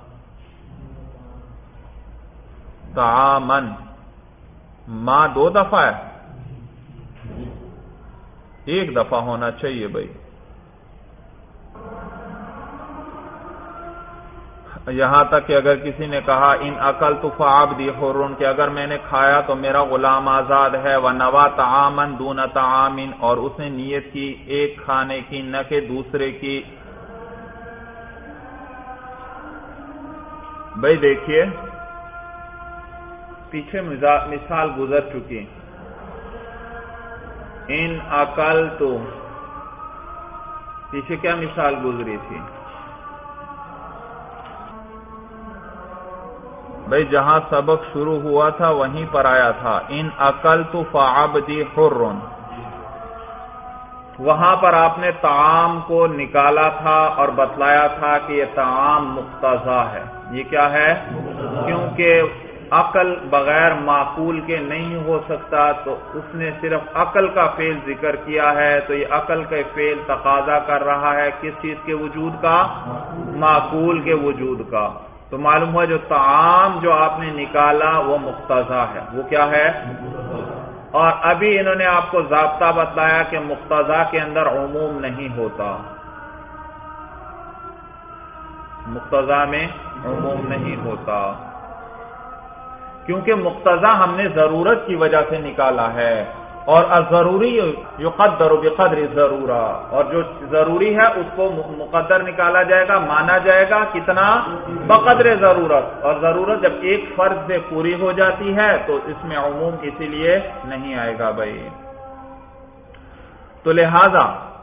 [SPEAKER 1] طعامن، ماں دو دفعہ ہے، ایک دفعہ ہونا چاہیے بھائی. یہاں تک کہ اگر کسی نے کہا ان اکلت فعبدی حر، کہ اگر میں نے کھایا تو میرا غلام آزاد ہے، ونوى طعاما دون طعام، اور اس نے نیت کی ایک کھانے کی نہ کہ دوسرے کی. بھائی دیکھیے پیچھے مثال گزر چکی. ان اکلت، پیچھے کیا مثال گزری تھی؟ بھائی جہاں سبق شروع ہوا تھا وہیں پر آیا تھا ان اکلت فعبدی حر، وہاں پر آپ نے طعام کو نکالا تھا اور بتلایا تھا کہ یہ طعام مقتضا ہے. یہ کیا ہے؟ کیونکہ عقل بغیر معقول کے نہیں ہو سکتا، تو اس نے صرف عقل کا فعل ذکر کیا ہے. تو یہ عقل کا فعل تقاضا کر رہا ہے کس چیز کے وجود کا؟ معقول کے وجود کا. تو معلوم ہوا جو طعام جو آپ نے نکالا وہ مقتضا ہے. وہ کیا ہے؟ اور ابھی انہوں نے آپ کو ضابطہ بتلایا کہ مقتضا کے اندر عموم نہیں ہوتا، مقتضا میں عموم نہیں ہوتا، کیونکہ مقتضا ہم نے ضرورت کی وجہ سے نکالا ہے، اور الضروری یقدر بقدر ضرورہ، اور جو ضروری ہے اس کو مقدر نکالا جائے گا، مانا جائے گا کتنا؟ بقدر ضرورت. اور ضرورت جب ایک فرض سے پوری ہو جاتی ہے تو اس میں عموم اسی لیے نہیں آئے گا. بھائی تو لہذا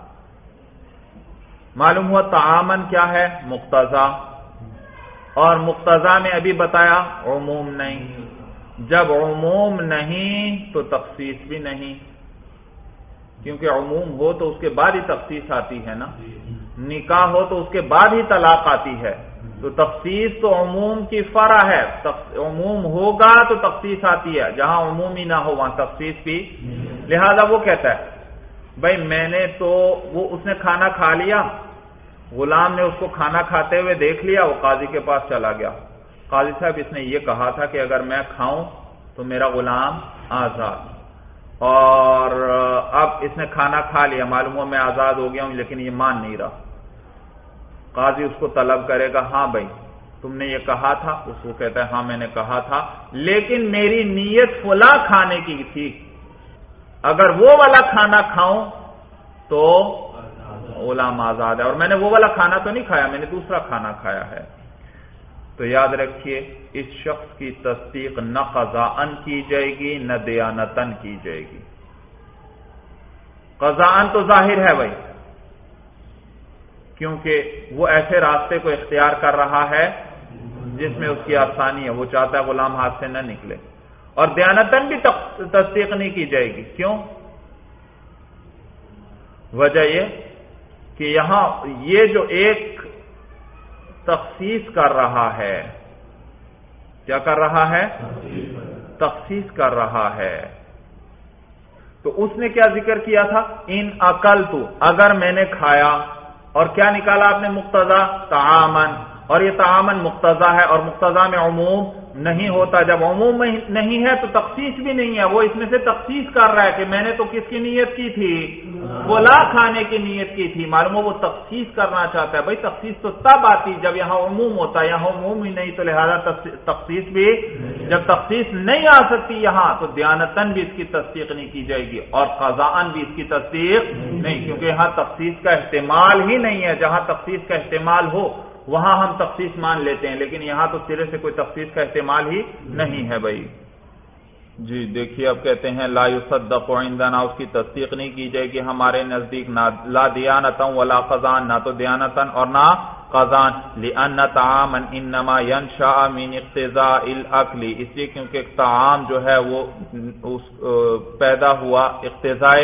[SPEAKER 1] معلوم ہوا طعامن کیا ہے؟ مقتضا، اور مقتضا میں ابھی بتایا عموم نہیں. جب عموم نہیں تو تخصیص بھی نہیں، کیونکہ عموم ہو تو اس کے بعد ہی تخصیص آتی ہے نا، نکاح ہو تو اس کے بعد ہی طلاق آتی ہے. تو تخصیص تو عموم کی فرع ہے، عموم ہوگا تو تخصیص آتی ہے، جہاں عموم ہی نہ ہو وہاں تخصیص بھی. لہذا وہ کہتا ہے بھائی میں نے تو اس نے کھانا کھا لیا، غلام نے اس کو کھانا کھاتے ہوئے دیکھ لیا، وہ قاضی کے پاس چلا گیا. قاضی صاحب اس نے یہ کہا تھا کہ اگر میں کھاؤں تو میرا غلام آزاد، اور اب اس نے کھانا کھا لیا، معلوم ہو میں آزاد ہو گیا ہوں، لیکن یہ مان نہیں رہا. قاضی اس کو طلب کرے گا، ہاں بھائی تم نے یہ کہا تھا، اس کو کہتا ہے ہاں میں نے کہا تھا، لیکن میری نیت فلاں کھانے کی تھی، اگر وہ والا کھانا کھاؤں تو غلام آزاد ہے، اور میں نے وہ والا کھانا تو نہیں کھایا، میں نے دوسرا کھانا کھایا ہے۔ تو یاد رکھیے اس شخص کی تصدیق نہ قضاءً کی جائے گی نہ دیانتاً کی جائے گی۔ قضاءً تو ظاہر ہے بھائی، کیونکہ وہ ایسے راستے کو اختیار کر رہا ہے جس میں اس کی آسانی ہے، وہ چاہتا ہے غلام ہاتھ سے نہ نکلے۔ اور دیانتاً بھی تصدیق نہیں کی جائے گی، کیوں؟ وجہ یہ کہ یہاں یہ جو ایک تخصیص کر رہا ہے، کیا کر رہا ہے؟ تخصیص کر رہا ہے۔ تو اس نے کیا ذکر کیا تھا؟ ان اکلتو، اگر میں نے کھایا، اور کیا نکالا آپ نے مقتضا؟ طعامن، اور یہ طعامن مقتضا ہے، اور مقتضا میں عموم نہیں ہوتا، جب عموم نہیں ہے تو تخصیص بھی نہیں ہے، وہ اس میں سے تخصیص کر رہا ہے کہ میں نے تو کس کی نیت کی تھی؟ فلاں کھانے کی نیت کی تھی، معلوم ہو وہ تخصیص کرنا چاہتا ہے۔ بھائی تخصیص تو تب آتی جب یہاں عموم ہوتا ہے، یہاں عموم ہی نہیں، تو لہذا تخصیص بھی، جب تخصیص نہیں آ سکتی یہاں تو دیانتاً بھی اس کی تصدیق نہیں کی جائے گی، اور قضاءً بھی اس کی تصدیق نہیں، کیونکہ یہاں تخصیص کا احتمال ہی نہیں ہے۔ جہاں تخصیص کا احتمال ہو وہاں ہم تخصیص مان لیتے ہیں، لیکن یہاں تو سرے سے کوئی تخصیص کا احتمال ہی نہیں ہے بھائی۔ جی دیکھیے اب کہتے ہیں لا یصدق عندنا، اس کی تصدیق نہیں کی جائے گی ہمارے نزدیک، لا دیانتاً ولا قضاءً، نہ تو دیانتاً اور نہ قضاءً، لأن طعاما انما ينشأ من اقتضاء الاكل، اس لیے کیونکہ طعام جو ہے وہ پیدا ہوا اقتضاء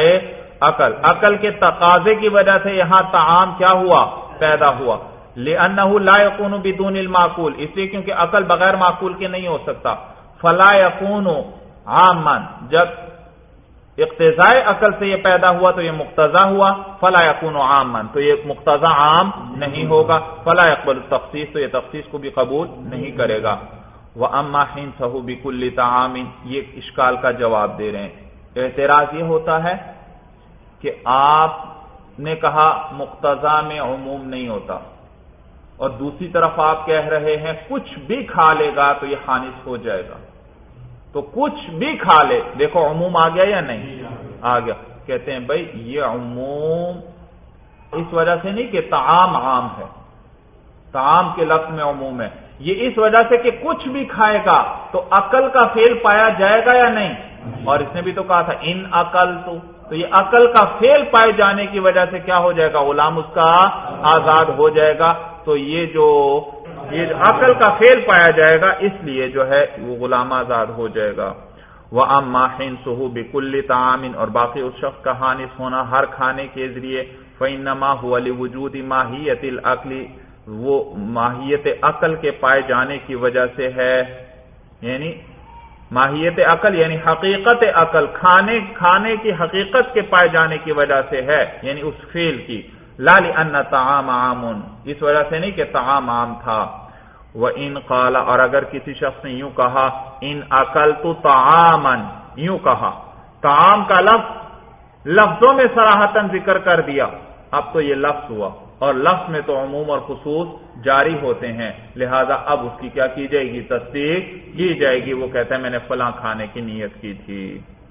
[SPEAKER 1] عقل کے تقاضے کی وجہ سے یہاں طعام کیا ہوا؟ پیدا ہوا۔ لأنه لا يكون بدون المعقول، اس لیے کیونکہ عقل بغیر معقول کے نہیں ہو سکتا۔ فلا يكون عاما، جب اقتضاء عقل سے یہ پیدا ہوا تو یہ مقتضا ہوا، فلا يكون عاما، تو یہ مقتضا عام نہیں ہوگا، فلا يقبل التخصیص، تو یہ تخصیص کو بھی قبول نہیں کرے گا۔ وَأَمَّا حِنْسَهُ بِكُلِّ طَعَامٍ، یہ اشکال کا جواب دے رہے ہیں۔ اعتراض یہ ہوتا ہے کہ آپ نے کہا مقتضا میں عموم نہیں ہوتا، اور دوسری طرف آپ کہہ رہے ہیں کچھ بھی کھا لے گا تو یہ خانس ہو جائے گا، تو کچھ بھی کھا لے، دیکھو عموم آ گیا یا نہیں؟ آ گیا۔ کہتے ہیں بھائی یہ عموم اس وجہ سے نہیں کہ طعام عام ہے، طعام کے لفظ میں عموم ہے، یہ اس وجہ سے کہ کچھ بھی کھائے گا تو عقل کا فعل پایا جائے گا یا نہیں؟ اور اس نے بھی تو کہا تھا ان عقل تو یہ عقل کا فعل پائے جانے کی وجہ سے کیا ہو جائے گا؟ غلام اس کا آزاد ہو جائے گا، تو یہ جو عقل کا فعل پایا جائے گا اس لیے جو ہے وہ غلام آزاد ہو جائے گا۔ وَأَمَّا حِنْسُهُ بِكُلِّ طَعَامٍ، اور باقی اس شخص کا حانس ہونا ہر کھانے کے ذریعے، فَإِنَّمَا هُوَ لِوُجُودِ ماہیت العقل، وہ ماہیت عقل کے پائے جانے کی وجہ سے ہے، یعنی ماہیت عقل یعنی حقیقت عقل، کھانے کی حقیقت کے پائے جانے کی وجہ سے ہے، یعنی اس فعل کی، لا لأن طعام عام، اس وجہ سے نہیں کہ طعام عام تھا۔ وَإِنْ قَالَ، اور اگر کسی شخص نے یوں کہا ان اکلت طعاما، یوں کہا، طعام کا لفظوں میں صراحتاً ذکر کر دیا، اب تو یہ لفظ ہوا، اور لفظ میں تو عموم اور خصوص جاری ہوتے ہیں، لہذا اب اس کی کیا کی جائے گی؟ تصدیق کی جائے گی۔ وہ کہتا ہے میں نے فلاں کھانے کی نیت کی تھی۔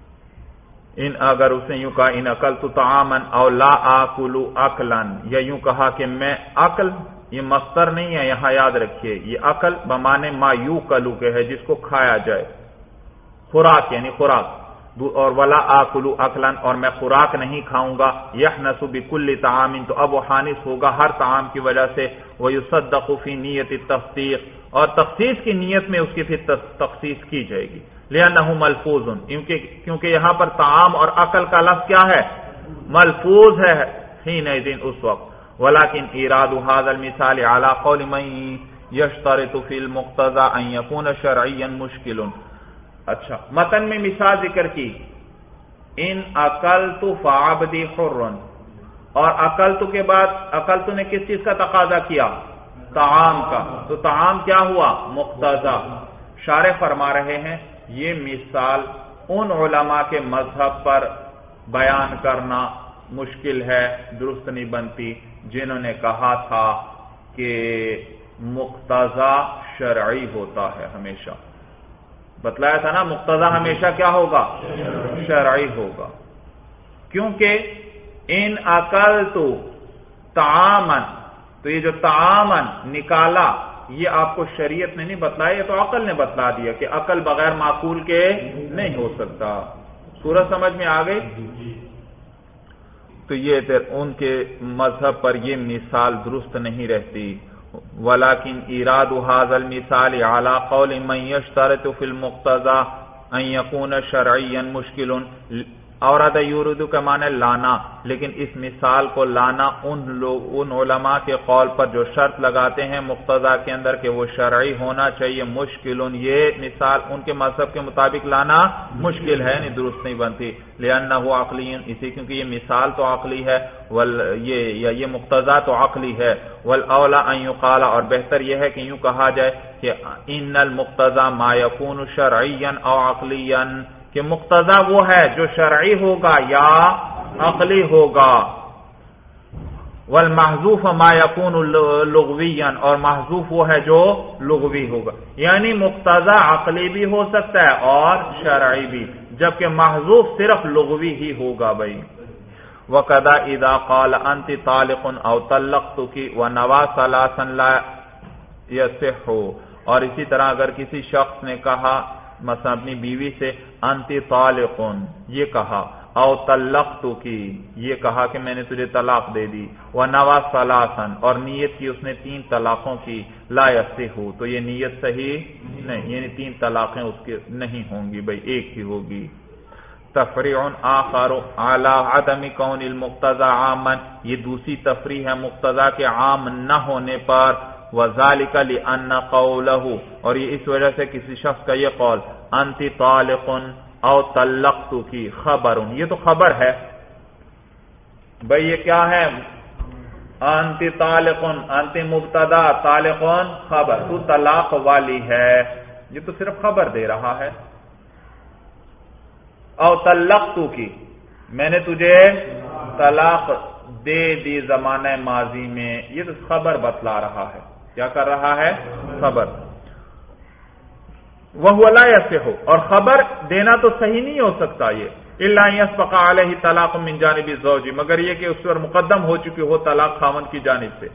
[SPEAKER 1] اگر اس نے یوں کہا ان اکلت طعاما او لا آکل اکلا، یا یوں کہا کہ میں عقل، یہ مصدر نہیں ہے یہاں یاد رکھیے، یہ عقل بمانے ما یوکلو کے ہے، جس کو کھایا جائے، خوراک یعنی خوراک، اور ولا آکل اکلا، اور میں خوراک نہیں کھاؤں گا، یحنس بکل طعام، تو اب وہ حانس ہوگا ہر طعام کی وجہ سے، ویصدق فی نیت التصدیق، اور تخصیص کی نیت میں اس کی پھر تخصیص کی جائے گی، لأنہ ملفوظ، کیونکہ یہاں پر طعام اور عقل کا لفظ کیا ہے؟ ملفوظ ہے حینئذ اس وقت۔ ولكن ایراد هذا المثال على قول من يشترط في المقتضى ان يكون شرعيا مشکل۔ اچھا، متن میں مثال ذکر کی ان اکلت فعبدی حر، اور اکلت کے بعد اکلت نے کس چیز کا تقاضا کیا؟ طعام کا، تو طعام کیا ہوا؟ مقتضا۔ شارح فرما رہے ہیں یہ مثال ان علماء کے مذہب پر بیان کرنا مشکل ہے، درست نہیں بنتی، جنہوں نے کہا تھا کہ مقتضا شرعی ہوتا ہے ہمیشہ. بتلایا تھا نا مقتضا ہمیشہ کیا ہوگا؟ شرعی ہوگا. کیونکہ ان اکلت طعامن، تو یہ جو طعامن نکالا یہ آپ کو شریعت نے نہیں بتلایا، یہ تو عقل نے بتلا دیا کہ عقل بغیر معقول کے نہیں ہو سکتا. سورج سمجھ میں آ گئی؟ تو یہ ان کے مذہب پر یہ مثال درست نہیں رہتی. ولیکن اراد هذا المثال على قول من يشترط في المقتضى ان يكون شرعيا مشکل. اوراد یورد کا معنی لانا، لیکن اس مثال کو لانا ان علماء کے قول پر جو شرط لگاتے ہیں مقتضا کے اندر کہ وہ شرعی ہونا چاہیے، مشکل، یہ مثال ان کے مذہب کے مطابق لانا مشکل ہے، نہیں درست نہیں بنتی. لأنه عقلی، اسی کیونکہ یہ مثال تو عقلی ہے، یہ مقتضا تو عقلی ہے. والاولی ان یقال، اور بہتر یہ ہے کہ یوں کہا جائے کہ ان المقتضا ما یکون شرعیا او عقلیا، کہ مقتضا وہ ہے جو شرعی ہوگا یا عقلی ہوگا. والمحذوف ما یکون لغویا، اور محذوف وہ ہے جو لغوی ہوگا. یعنی مقتضا عقلی بھی ہو سکتا ہے اور شرعی بھی، جبکہ محذوف صرف لغوی ہی ہوگا بھائی. وَقَدَا اِذَا قَالَ أَنْتِ طَالِقٌ أَوْ طَلَّقْتُكِ وَنَوَى ثَلَاثًا لَا يَصِحُّ، اور اسی طرح اگر کسی شخص نے کہا مثلا اپنی بیوی سے انت طالقن، یہ کہا، او طلقتک، یہ کہا کہ میں نے تجھے طلاق دے دی، ونوى ثلاثا، اور نیت کی اس نے 3 طلاقوں کی، لا یصح، تو یہ نیت صحیح نہیں، یعنی 3 طلاقیں اس کے نہیں ہوں گی بھائی، ایک ہی ہوگی. تفریع آخر على عدم کون المقتضى عاما، یہ دوسری تفریع ہے مقتضا کے عام نہ ہونے پر. وَذَلِكَ لِأَنَّ قَوْلَهُ، اور یہ اس وجہ سے کسی شخص کا یہ قول انت طالق او طلقتك خبر، یہ تو خبر ہے بھئی. یہ کیا ہے؟ انت طالق، انت مبتدا، طالق خبر، تو طلاق والی ہے، یہ تو صرف خبر دے رہا ہے. او طلقتك، میں نے تجھے طلاق دے دی زمانہ ماضی میں، یہ تو خبر بتلا رہا ہے. کیا کر رہا ہے؟ خبر. وَهُوَ لَا يَصِحُ، اور خبر دینا تو صحیح نہیں ہو سکتا یہ، إِلَّا أَن يَسْبَقَ عَلَيْهِ طَلَاقٌ مِّن جَانِبِ الزَّوْجِ، مگر یہ کہ اس پر مقدم ہو چکی ہو طلاق خاوند کی جانب سے.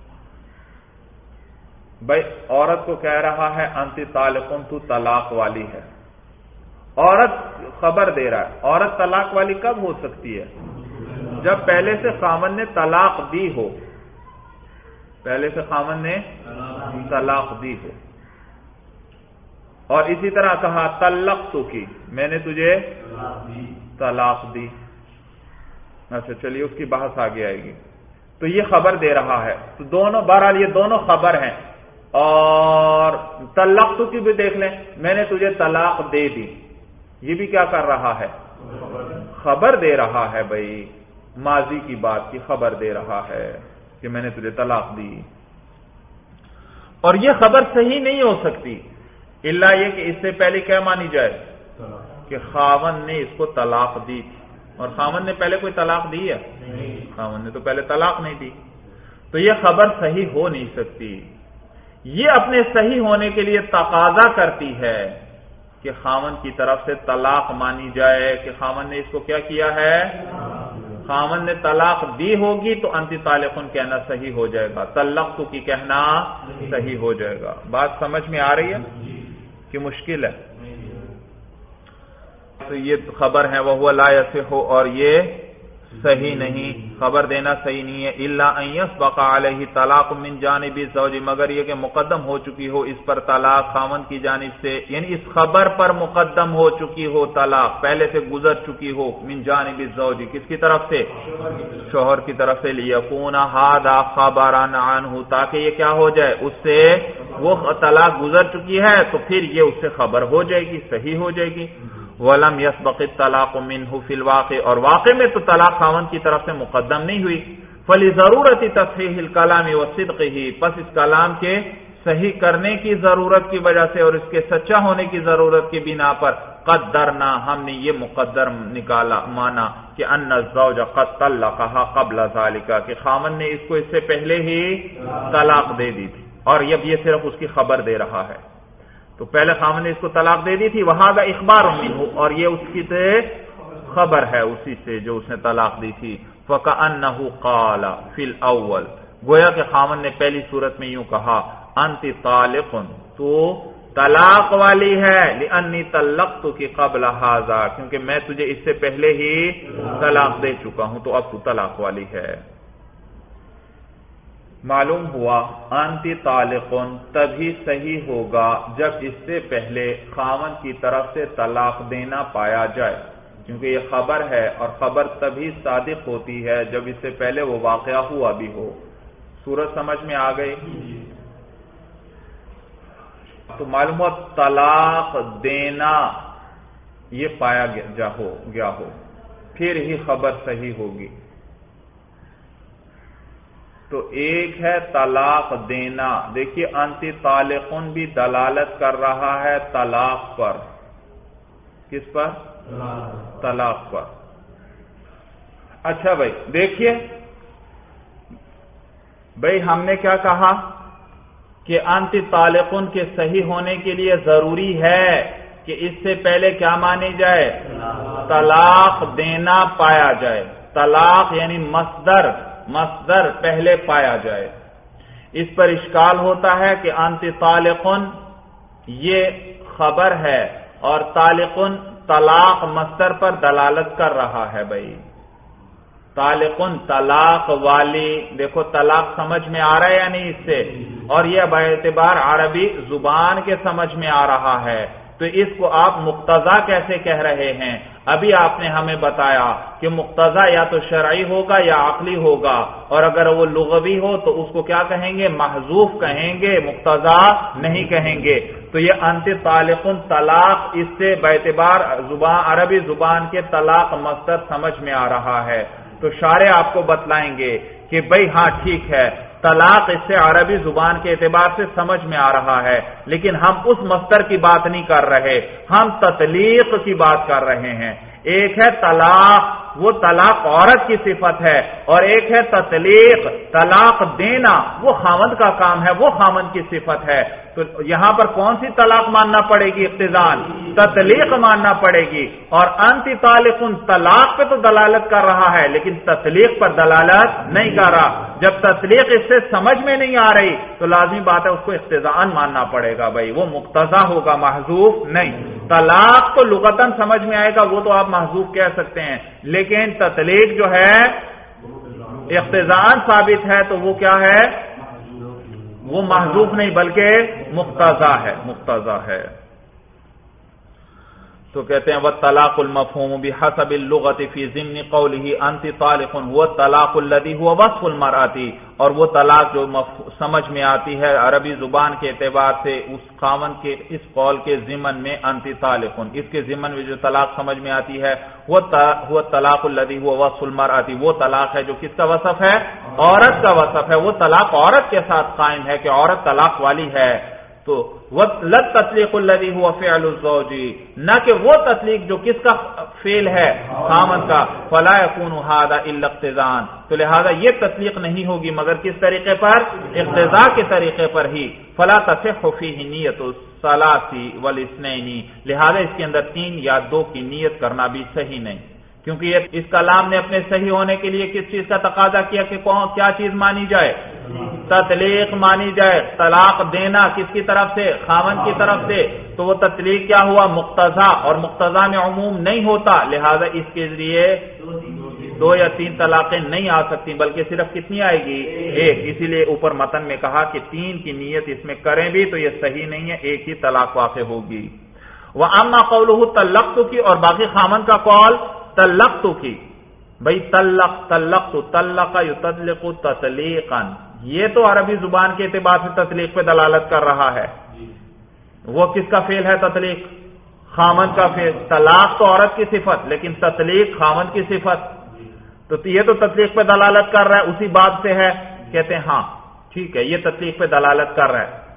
[SPEAKER 1] بھائی عورت کو کہہ رہا ہے انت طالقن، تو طلاق والی ہے، عورت خبر دے رہا ہے. عورت طلاق والی کب ہو سکتی ہے؟ جب پہلے سے خاوند نے طلاق دی ہو، پہلے سے خاوند نے طلاق دی ہو. اور اسی طرح کہا طلقتک، میں نے تجھے طلاق دی. اچھا چلیے اس کی بحث آگے آئے گی. تو یہ خبر دے رہا ہے. تو دونوں بہرحال یہ دونوں خبر ہیں. اور طلقتک بھی دیکھ لیں، میں نے تجھے طلاق دے دی، یہ بھی کیا کر رہا ہے؟ خبر دے رہا ہے بھائی، ماضی کی بات کی خبر دے رہا ہے کہ میں نے تجھے طلاق دی. اور یہ خبر صحیح نہیں ہو سکتی الا یہ کہ اس سے پہلے کیا مانی جائے کہ خاوند نے اس کو طلاق دی. اور خاوند نے پہلے کوئی طلاق دی ہے؟ خاوند نے تو پہلے طلاق نہیں دی. تو یہ خبر صحیح ہو نہیں سکتی. یہ اپنے صحیح ہونے کے لیے تقاضا کرتی ہے کہ خاوند کی طرف سے طلاق مانی جائے کہ خاوند نے اس کو کیا کیا ہے؟ خاوند نے طلاق دی ہوگی تو انت طالقن کہنا صحیح ہو جائے گا، طلقتک کی کہنا صحیح ہو جائے گا. بات سمجھ میں آ رہی ہے کہ مشکل ہے؟ تو یہ خبر ہے وہ لا یصح، اور یہ صحیح نہیں، خبر دینا صحیح نہیں ہے. الا ان يسبق علیہ طلاق من جانب الزوج، مگر یہ کہ مقدم ہو چکی ہو اس پر طلاق خاوند کی جانب سے، یعنی اس خبر پر مقدم ہو چکی ہو طلاق، پہلے سے گزر چکی ہو. من جانب الزوج، کس کی طرف سے؟ شوہر کی طرف سے. لیکون ھذا خبرا عنہ، تاکہ یہ کیا ہو جائے، اس سے وہ طلاق گزر چکی ہے تو پھر یہ اس سے خبر ہو جائے گی، صحیح ہو جائے گی. وَلَمْ يَسْبَقِ الطَّلَاقُ مِنْهُ فِي الْوَاقِعِ، اور واقع میں تو طلاق خاوند کی طرف سے مقدم نہیں ہوئی. فَلِضَرُورَةِ تَصْحِيحِ الْكَلَامِ وَصِدْقِهِ، پس اس کلام کے صحیح کرنے کی ضرورت کی وجہ سے اور اس کے سچا ہونے کی ضرورت کی بنا پر قدرنا ہم نے یہ مقدر نکالا مانا کہ ان الزوج قد طلقها قبل ذلك کہ خامن نے اس کو اس سے پہلے ہی طلاق دے دی تھی اور یہ صرف اس کی خبر دے رہا ہے. تو پہلے خامن نے اس کو طلاق دے دی تھی وہذا اخبار منه اور یہ اس کی خبر ہے اسی سے جو اس نے طلاق دی تھی. فكأنه قال في الاول گویا کہ خامن نے پہلی صورت میں یوں کہا انت طالق تو طلاق والی ہے لأنی طلقتک قبل هذا کیونکہ میں تجھے اس سے پہلے ہی طلاق دے چکا ہوں تو اب تو طلاق والی ہے. معلوم ہوا انت طالق تبھی صحیح ہوگا جب اس سے پہلے خامن کی طرف سے طلاق دینا پایا جائے کیونکہ یہ خبر ہے اور خبر تبھی صادق ہوتی ہے جب اس سے پہلے وہ واقعہ ہوا بھی ہو. صورت سمجھ میں آ گئی؟ تو معلوم ہوا طلاق دینا یہ پایا گیا ہو پھر ہی خبر صحیح ہوگی. تو ایک ہے طلاق دینا. دیکھیے انت طالقن بھی دلالت کر رہا ہے طلاق پر. کس پر؟ طلاق پر. اچھا بھائی دیکھیے بھائی ہم نے کیا کہا کہ انت طالقن کے صحیح ہونے کے لیے ضروری ہے کہ اس سے پہلے کیا مانی جائے؟ طلاق دینا پایا جائے. طلاق یعنی مصدر پہلے پایا جائے. اس پر اشکال ہوتا ہے کہ انت طالقن یہ خبر ہے اور طالقن طلاق مصدر پر دلالت کر رہا ہے. بھائی طالقن طلاق والی دیکھو طلاق سمجھ میں آ رہا ہے یا نہیں اس سے اور یہ باعتبار عربی زبان کے سمجھ میں آ رہا ہے. تو اس کو آپ مقتضا کیسے کہہ رہے ہیں؟ ابھی آپ نے ہمیں بتایا کہ مقتضا یا تو شرعی ہوگا یا عقلی ہوگا اور اگر وہ لغوی ہو تو اس کو کیا کہیں گے؟ محذوف کہیں گے، مقتضا نہیں کہیں گے. تو یہ انت طالقن طلاق اس سے باعتبار عربی زبان کے طلاق مصدر سمجھ میں آ رہا ہے. تو شارح آپ کو بتلائیں گے کہ بھئی ہاں ٹھیک ہے طلاق اس سے عربی زبان کے اعتبار سے سمجھ میں آ رہا ہے لیکن ہم اس مصدر کی بات نہیں کر رہے، ہم تطلیق کی بات کر رہے ہیں. ایک ہے طلاق وہ طلاق عورت کی صفت ہے اور ایک ہے تطلیق طلاق دینا وہ خاوند کا کام ہے، وہ خاوند کی صفت ہے. تو یہاں پر کون سی طلاق ماننا پڑے گی؟ اقتضان تطلیق ماننا پڑے گی. اور انت طالقن طلاق پہ تو دلالت کر رہا ہے لیکن تطلیق پر دلالت نہیں کر رہا. جب تطلیق اس سے سمجھ میں نہیں آ رہی تو لازمی بات ہے اس کو اقتضاءً ماننا پڑے گا. بھائی وہ مقتضا ہوگا، محذوف نہیں. طلاق تو لغتاً سمجھ میں آئے گا وہ تو آپ محذوف کہہ سکتے ہیں لیکن تطلیق جو ہے اقتضاءً ثابت ہے تو وہ کیا ہے؟ وہ محذوف نہیں بلکہ مقتضا ہے. تو کہتے ہیں وَالطَّلَاقُ الْمَفْهُومُ بِحَسَبِ اللُّغَةِ فِي ضِمْنِ قَوْلِهِ أَنْتِ طَالِقٌ هُوَ الطَّلَاقُ الَّذِي هُوَ وَصْفُ الْمَرْأَةِ اور وہ طلاق جو سمجھ میں آتی ہے عربی زبان کے اعتبار سے اس خاوند کے اس قول کے ضمن میں أَنْتِ طَالِقٌ اس کے ضمن میں جو طلاق سمجھ میں آتی ہے وہ الطَّلَاقُ الَّذِي هُوَ وَصْفُ الْمَرْأَةِ وہ طلاق ہے جو کس کا وصف ہے؟ عورت کا وصف ہے. وہ طلاق عورت کے ساتھ قائم ہے کہ عورت طلاق والی ہے. تو لَا تطلیق الذی هو فعل الزوج نہ کہ وہ تطلیق جو کس کا فعل ہے؟ خاوند کا. فلا يكون هذا الا اقتضاء تو لہذا یہ تطلیق نہیں ہوگی مگر کس طریقے پر؟ اقتضاء کے طریقے پر ہی. فلا تصح فيه نیت الثلاث والاثنين لہذا اس کے اندر 3 یا 2 کی نیت کرنا بھی صحیح نہیں کیونکہ اس کلام نے اپنے صحیح ہونے کے لیے کس چیز کا تقاضا کیا کہ کیا چیز مانی جائے؟ تطلیق مانی جائے. طلاق دینا کس کی طرف سے؟ خاوند کی طرف سے. تو وہ تطلیق کیا ہوا؟ مقتضا اور مقتضا میں عموم نہیں ہوتا لہذا اس کے لیے 2 یا 3 طلاقیں نہیں آ سکتی بلکہ صرف کتنی آئے گی؟ 1. اسی لیے اوپر متن میں کہا کہ 3 کی نیت اس میں کریں بھی تو یہ صحیح نہیں ہے، 1 ہی طلاق واقع ہوگی. وَأَمَّا قَوْلُهُ طَلَّقْتُ کی اور باقی خاوند کا قول طلقت کی. بھئی طلق یطلق تطلیقا یہ تو عربی زبان کے اعتبار سے تطلیق پہ دلالت کر رہا ہے. وہ کس کا فعل ہے؟ تطلیق خاوند کا فعل. طلاق تو عورت کی صفت لیکن تطلیق خاوند کی صفت. تو یہ تو تطلیق پہ دلالت کر رہا ہے اسی بات سے ہے. کہتے ہیں ہاں ٹھیک ہے یہ تطلیق پہ دلالت کر رہا ہے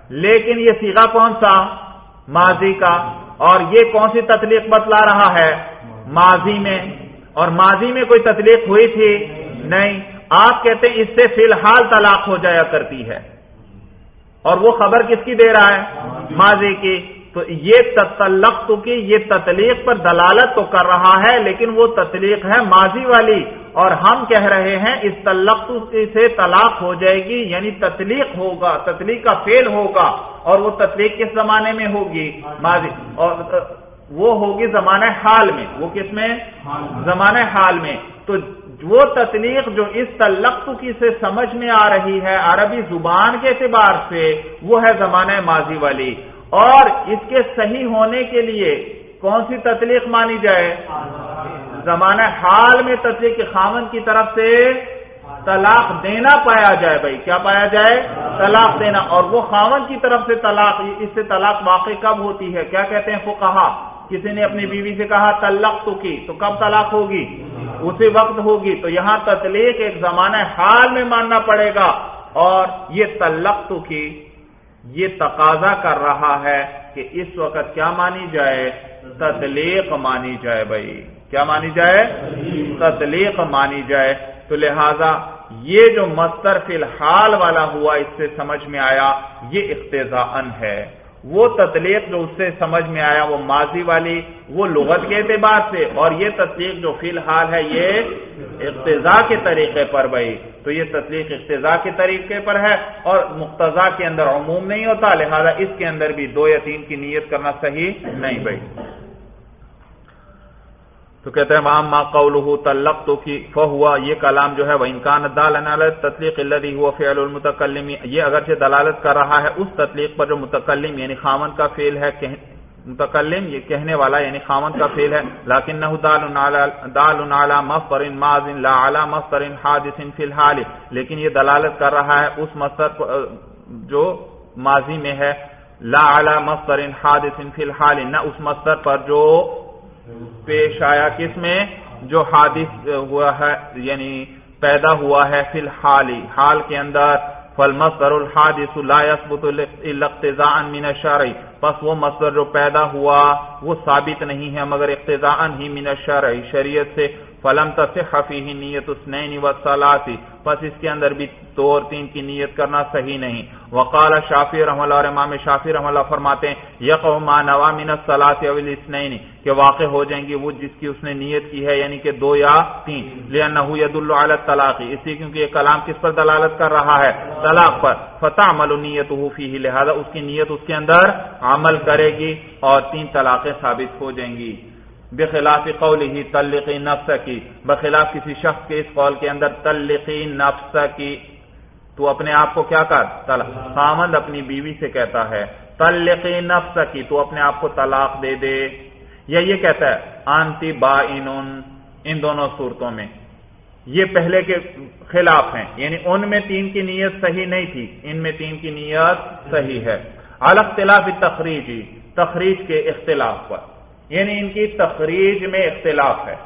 [SPEAKER 1] لیکن یہ صیغہ کون سا؟ ماضی کا، اور یہ کون سی تطلیق بتلا رہا ہے؟ ماضی میں، اور ماضی میں کوئی تطلیق ہوئی تھی؟ نہیں۔ آپ کہتے ہیں اس سے فی الحال طلاق ہو جایا کرتی ہے، اور وہ خبر کس کی دے رہا ہے؟ ماضی کی۔ تو یہ تطلقت کی یہ تطلیق پر دلالت تو کر رہا ہے، لیکن وہ تطلیق ہے ماضی والی، اور ہم کہہ رہے ہیں اس طلقت سے طلاق ہو جائے گی، یعنی تطلیق ہوگا، تطلیق کا فعل ہوگا، اور وہ تطلیق کس زمانے میں ہوگی؟ ماضی، اور وہ ہوگی زمانہ حال میں۔ وہ کس میں؟ زمانہ حال میں۔ تو وہ تطلیق جو اس طلقت کی سے سمجھ میں آ رہی ہے عربی زبان کے اعتبار سے، وہ ہے زمانہ ماضی والی، اور اس کے صحیح ہونے کے لیے کون سی تطلیق مانی جائے؟ زمانہ حال میں تطلیق کے خاوند کی طرف سے طلاق دینا پایا جائے۔ بھائی کیا پایا جائے؟ طلاق دینا۔ اور وہ خاوند کی طرف سے طلاق، اس سے طلاق واقع کب ہوتی ہے؟ کیا کہتے ہیں فقہا؟ کسی نے اپنی بیوی سے کہا طلقت کی، تو کب طلاق ہوگی؟ اسی وقت ہوگی۔ تو یہاں تطلیق ایک زمانہ حال میں ماننا پڑے گا، اور یہ طلقت کی یہ تقاضا کر رہا ہے کہ اس وقت کیا مانی جائے؟ تطلیق مانی جائے۔ بھائی کیا مانی جائے؟ تطلیق مانی جائے۔ تو لہذا یہ جو مصدر فی الحال والا ہوا اس سے سمجھ میں آیا، یہ اقتضاءً ہے۔ وہ تطلیق جو اس سے سمجھ میں آیا وہ ماضی والی، وہ لغت کے اعتبار سے، اور یہ تطلیق جو فی الحال ہے یہ اقتضاء کے طریقے پر۔ بھائی تو یہ تطلیق اقتضاء کے طریقے پر ہے، اور مقتضا کے اندر عموم نہیں ہوتا، لہذا اس کے اندر بھی 2 یا 3 کی نیت کرنا صحیح نہیں۔ بھائی تو کہتے ہیں وَأَمَّا قَوْلُهُ طَلَّقْتُكِ فَهُوَ، یہ کلام جو ہے وَإِنْ كَانَ دَالًا عَلَى التَّطْلِيقِ الَّذِي هُوَ فِعْلُ الْمُتَكَلِّمِ، یہ اگرچہ دلالت کر رہا ہے اس تطلیق پر جو متکلم یعنی خاوند کا فعل ہے، متکلم یہ کہنے والا یعنی خاوند کا فعل ہے، لَكِنَّهُ دَالٌ عَلَى مَصْدَرٍ مَاضٍ لَا عَلَى مَصْدَرٍ حَادِثٍ فِي الْحَالِ، لیکن یہ دلالت کر رہا ہے اس مصدر جو ماضی میں ہے، لَا عَلَى مَصْدَرٍ حَادِثٍ فِي الْحَالِ، نہ اس مصدر پر جو پیش آیا کس میں؟ جو حادث ہوا ہے یعنی پیدا ہوا ہے فی الحال، حال کے اندر۔ فالمصدر الحادث لا يثبت الا اقتضاء من الشرع، پس وہ مصدر جو پیدا ہوا وہ ثابت نہیں ہے مگر اقتضاء ہی من الشرع، شریعت سے۔ فلم تصح فیہ نیت اثنین والثلاث، پس اس کے اندر بھی 2 اور 3 کی نیت کرنا صحیح نہیں۔ وقال شافعی رحمہ اللہ، اور امام شافعی رحمہ اللہ فرماتے ہیں یقع ما نوى من الثلاث او الاثنین، کہ واقع ہو جائیں گی وہ جس کی اس نے نیت کی ہے، یعنی کہ 2 یا 3۔ لأنه يدل على الطلاق، اسی کیونکہ یہ کلام کس پر دلالت کر رہا ہے؟ طلاق پر۔ فتعمل نیته فیہ، لہذا اس کی نیت اس کے اندر عمل کرے گی، اور 3 طلاقیں ثابت ہو جائیں گی۔ بخلاف قوله طلقی نفسک، بخلاف کسی شخص کے اس قول کے اندر طلقی نفسک، تو اپنے آپ کو کیا کر؟ طلاق، خاوند اپنی بیوی سے کہتا ہے طلقی نفسک، تو اپنے آپ کو طلاق دے دے، یا یہ کہتا ہے انتی بائن، ان دونوں صورتوں میں یہ پہلے کے خلاف ہیں، یعنی ان میں 3 کی نیت صحیح نہیں تھی، ان میں 3 کی نیت صحیح ہے۔ علی اختلاف التخریج، تخریج کے اختلاف پر، یعنی ان کی تخریج میں اختلاف ہے،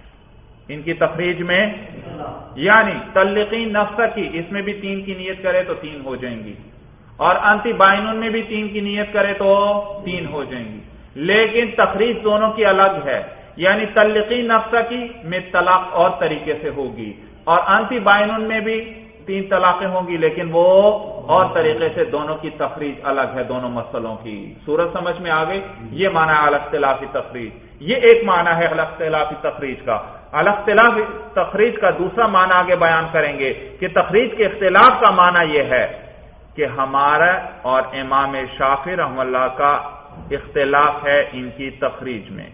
[SPEAKER 1] ان کی تخریج میں، یعنی طلقی نفسہ کی اس میں بھی 3 کی نیت کرے تو 3 ہو جائیں گی، اور انتی بائنون میں بھی 3 کی نیت کرے تو 3 ہو جائیں گی، لیکن تخریج دونوں کی الگ ہے، یعنی طلقی نفسہ کی میں طلاق اور طریقے سے ہوگی، اور انتی بائنون میں بھی 3 طلاقیں ہوں گی، لیکن وہ اور طریقے سے، دونوں کی تخریج الگ ہے، دونوں مسئلوں کی صورت سمجھ میں آ گئی۔ یہ معنی ہے الاختلافی تخریج، یہ ایک معنی ہے الاختلافی تخریج کا۔ الاختلافی تخریج کا دوسرا معنی آگے بیان کریں گے کہ تخریج کے اختلاف کا معنی یہ ہے کہ ہمارا اور امام شافعی رحمہ اللہ کا اختلاف ہے ان کی تخریج میں،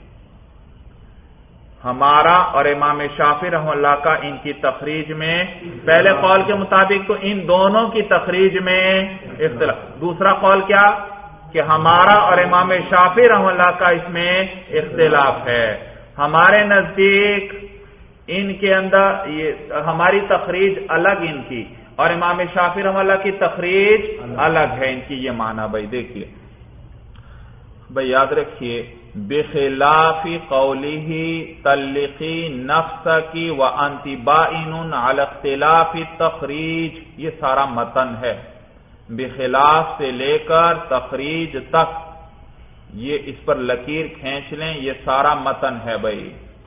[SPEAKER 1] ہمارا اور امام شافعی رحمہ اللہ کا ان کی تخریج میں، پہلے قول کے مطابق تو ان دونوں کی تخریج میں اختلاف، دوسرا قول کیا کہ ہمارا اور امام شافعی رحمہ اللہ کا اس میں اختلاف ہے۔ ہمارے نزدیک ان کے اندر یہ ہماری تخریج الگ ان کی، اور امام شافعی رحمہ اللہ کی تخریج الگ ہے ان کی، یہ معنی بھائی دیکھیے، بھائی یاد رکھیے، بخلاف قوله طلقی نفسک وانت بائن علی اختلاف التخریج، یہ سارا متن ہے، بخلاف سے لے کر تخریج تک، یہ اس پر لکیر کھینچ لیں، یہ سارا متن ہے بھائی،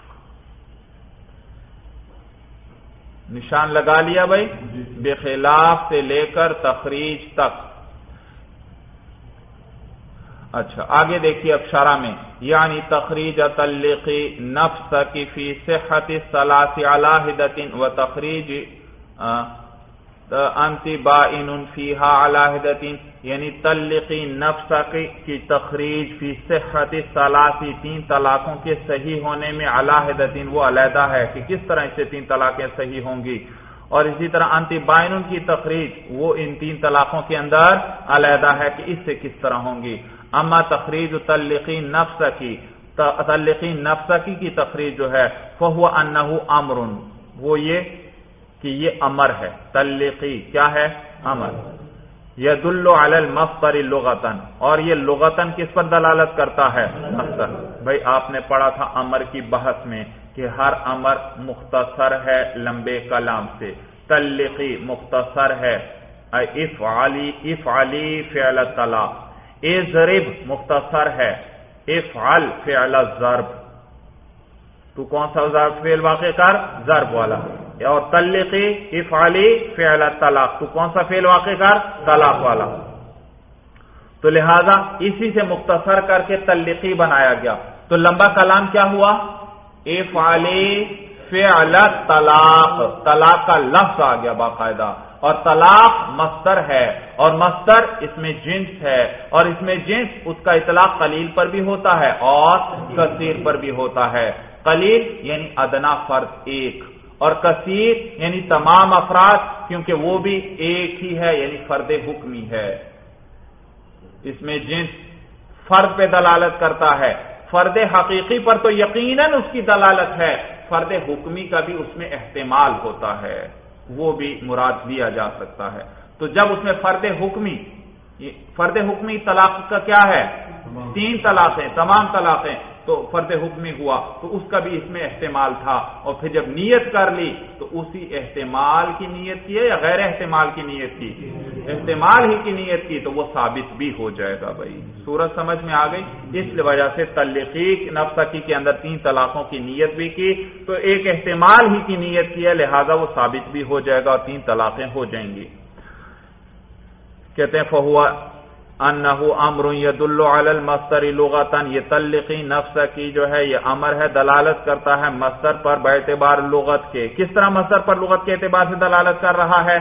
[SPEAKER 1] نشان لگا لیا بھائی، بخلاف سے لے کر تخریج تک۔ اچھا آگے دیکھیے اب شرح میں، یعنی تخریج تلقی نفس کی فی صحت الثلاث علی حدۃ و تخریج انت بائن فیہا علی حدۃ، یعنی تلقی نفس کی تخریج فی صحت الثلاث، تین طلاقوں کے صحیح ہونے میں علی حدۃ، وہ علیحدہ ہے کہ کس طرح اس سے تین طلاقیں صحیح ہوں گی، اور اسی طرح انت بائن کی تخریج وہ ان تین طلاقوں کے اندر علیحدہ ہے کہ اس سے کس طرح ہوں گی۔ اما تخریج تلقی نفس کی تخریج جو ہے فہو انہ امر، وہ یہ کہ یہ امر ہے، تلقی کیا ہے؟ امر، یدل علی المصدر لغتاً، اور یہ لغتاً کس پر دلالت کرتا ہے؟ مصدر۔ بھائی آپ نے پڑھا تھا امر کی بحث میں کہ ہر امر مختصر ہے لمبے کلام سے، تلقی مختصر ہے افعلی فعل الطلاق، اضرب مختصر ہے افعل فعل الضرب، تو کون سا فعل واقع کر؟ ضرب والا، اور تلقی افعلی فعل الطلاق، تو کون سا فعل واقع کر؟ طلاق والا۔ تو لہذا اسی سے مختصر کر کے تلقی بنایا گیا، تو لمبا کلام کیا ہوا؟ افعلی فعل الطلاق، طلاق کا لفظ آ گیا باقاعدہ، اور طلاق مصدر ہے، اور مصدر اس میں جنس ہے، اور اس میں جنس اس کا اطلاق قلیل پر بھی ہوتا ہے اور کثیر پر بھی ہوتا ہے۔ قلیل یعنی ادنا فرد ایک، اور کثیر یعنی تمام افراد، کیونکہ وہ بھی ایک ہی ہے، یعنی فرد حکمی ہے۔ اس میں جنس فرد پہ دلالت کرتا ہے، فرد حقیقی پر تو یقیناً اس کی دلالت ہے، فرد حکمی کا بھی اس میں احتمال ہوتا ہے، وہ بھی مراد لیا جا سکتا ہے۔ تو جب اس میں فرد حکمی طلاق کا کیا ہے؟ تین طلاقیں، تمام طلاقیں، تو فرد حکمی ہوا، تو اس کا بھی اس میں احتمال تھا، اور پھر جب نیت کر لی تو اسی احتمال کی نیت کی ہے یا غیر احتمال کی نیت کی؟ احتمال ہی کی نیت کی، تو وہ ثابت بھی ہو جائے گا بھائی۔ صورت سمجھ میں آ گئی؟ اس وجہ سے تلقی نفسکی کے اندر تین طلاقوں کی نیت بھی کی، تو ایک احتمال ہی کی نیت کی ہے، لہذا وہ ثابت بھی ہو جائے گا اور تین طلاقیں ہو جائیں گی۔ کہتے ہیں فہوا انہ امر یدل علی المصدر لغتاً، یہ تلقی نفس کی جو ہے یہ امر ہے، دلالت کرتا ہے مصدر پر باعتبار لغت کے۔ کس طرح مصدر پر لغت کے اعتبار سے دلالت کر رہا ہے؟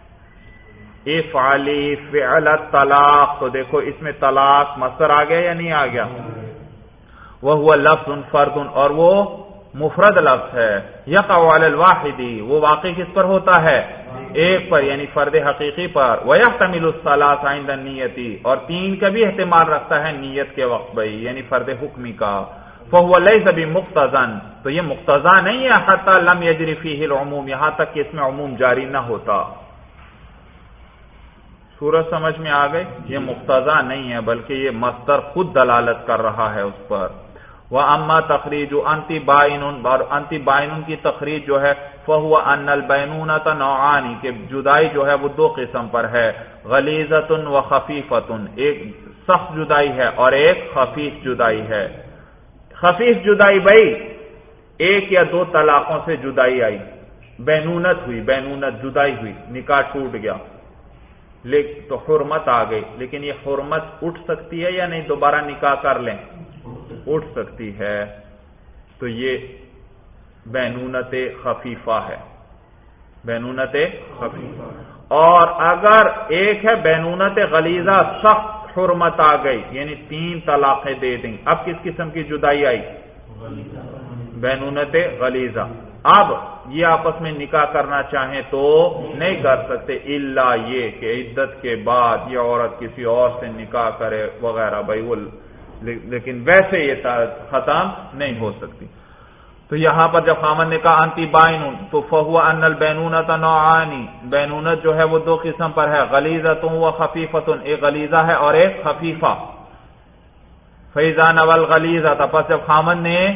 [SPEAKER 1] افعلی فعل الطلاق، تو دیکھو اس میں طلاق مصدر آ گیا یا نہیں آ گیا؟ وہو لفظ فرد، اور وہ مفرد لفظ ہے، یقع علی الواحد، وہ واقع کس پر ہوتا ہے؟ ایک پر، یعنی فرد حقیقی پر۔ وَيَحْتَمِلُ الثَّلَاثَ عِنْدَ النِّيَّةِ، اور تین کا بھی احتمال رکھتا ہے نیت کے وقت بھائی، یعنی فرد حکمی کا۔ فَهُوَ لَيْسَ بِمُقْتَضًا، تو یہ مقتضا نہیں ہے، حَتَّى لَمْ يَجْرِ فِيهِ الْعُمُومُ، یہاں تک کہ اس میں عموم جاری نہ ہوتا۔ صورت سمجھ میں آ گئی؟ یہ مقتضا نہیں ہے، بلکہ یہ مصدر خود دلالت کر رہا ہے اس پر۔ وَأَمَّا تَخْرِيجُ أَنْتِ بَائِنٌ، اور أَنْتِ بَائِنٌ کی تخریج جو ہے فَهُوَ أَنَّ الْبَيْنُونَةَ نَوْعَانِ، کہ جدائی جو ہے وہ دو قسم پر ہے، غَلِيظَةٌ وَخَفِيفَةٌ، ایک سخت جدائی ہے اور ایک خفیف جدائی ہے۔ خفیف جدائی بھائی ایک یا دو طلاقوں سے جدائی آئی، بینونت ہوئی، بینونت جدائی ہوئی، نکاح ٹوٹ گیا، تو حرمت آ گئی، لیکن یہ حرمت اٹھ سکتی ہے یا نہیں؟ دوبارہ نکاح کر لیں، اٹھ سکتی ہے، تو یہ بینونت خفیفہ ہے، بینونت خفیفہ۔ اور اگر ایک ہے بینونت غلیظہ، سخت حرمت آ گئی، یعنی تین طلاقیں دے دیں، اب کس قسم کی جدائی آئی؟ بینونت غلیظہ۔ اب یہ آپس میں نکاح کرنا چاہیں تو نہیں کر سکتے، الا یہ کہ عدت کے بعد یہ عورت کسی اور سے نکاح کرے وغیرہ بھائی، وہ لیکن ویسے یہ ختم نہیں ہو سکتی۔ تو یہاں پر جب خامن نے کہا انتی بائنون، تو فہو ان البینونۃ نوعان، بینونت جو ہے وہ دو قسم پر ہے، غلیظۃ و خفیفۃ، ایک غلیظہ ہے اور ایک خفیفہ۔ فإذا نوى الغلیظۃ، پس جب خامن نے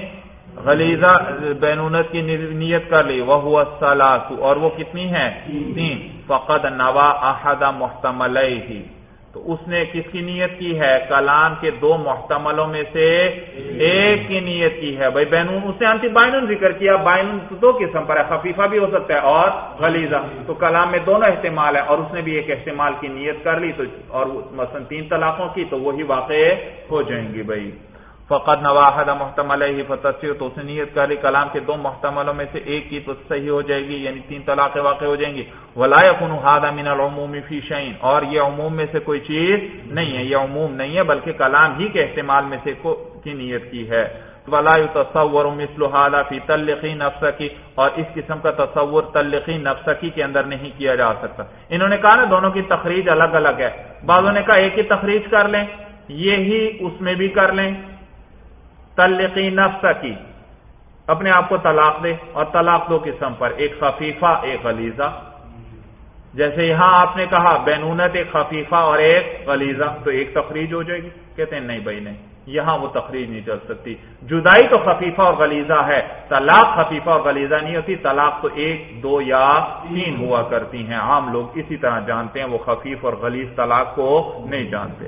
[SPEAKER 1] غلیظہ بینونت کی نیت کر لی، وہو الثلاث، اور وہ کتنی ہے؟ 3، فقد نوا احد محتملیہ، تو اس نے کس کی نیت کی ہے؟ کلام کے 2 محتملوں میں سے ایک کی نیت کی ہے۔ بھائی بینون، اس نے انتی بائنون ذکر کیا، بائنون تو 2 قسم پر ہے، خفیفہ بھی ہو سکتا ہے اور غلیظہ، تو کلام میں دونوں احتمال ہے، اور اس نے بھی ایک احتمال کی نیت کر لی، تو اور مثلا 3 طلاقوں کی، تو وہی واقع ہو جائیں گی۔ بھائی فقد نوا احد محتملیہ فتصیح، تو اس نے نیت کر لی کلام کے 2 محتملوں میں سے ایک کی، تو صحیح ہو جائے گی، یعنی 3 طلاقیں واقع ہو جائیں گی۔ ولا يكون هذا من العموم في شيء، اور یہ عموم میں سے کوئی چیز نہیں ہے، یہ عموم نہیں ہے بلکہ کلام ہی کے احتمال میں سے کی نیت کی ہے۔ ولا يتصور مثل هذا في تلقي نفسك، اور اس قسم کا تصور تلقي نفسك کے اندر نہیں کیا جا سکتا۔ انہوں نے کہا نا دونوں کی تخریج الگ الگ ہے، بعضوں نے کہا ایک ہی تخریج کر لیں، یہی اس میں بھی کر لیں، تلقی نفس کی، اپنے آپ کو طلاق دے، اور طلاق 2 قسم پر، ایک خفیفہ ایک غلیظہ، جیسے یہاں آپ نے کہا بینونت ایک خفیفہ اور ایک غلیظہ، تو ایک تخریج ہو جائے گی۔ کہتے ہیں نہیں بھائی نہیں، یہاں وہ تخریج نہیں چل سکتی، جدائی تو خفیفہ اور غلیظہ ہے، طلاق خفیفہ اور غلیظہ نہیں ہوتی، طلاق تو 1، 2 یا 3 ہوا کرتی ہیں، عام لوگ اسی طرح جانتے ہیں، وہ خفیف اور غلیظ طلاق کو نہیں جانتے۔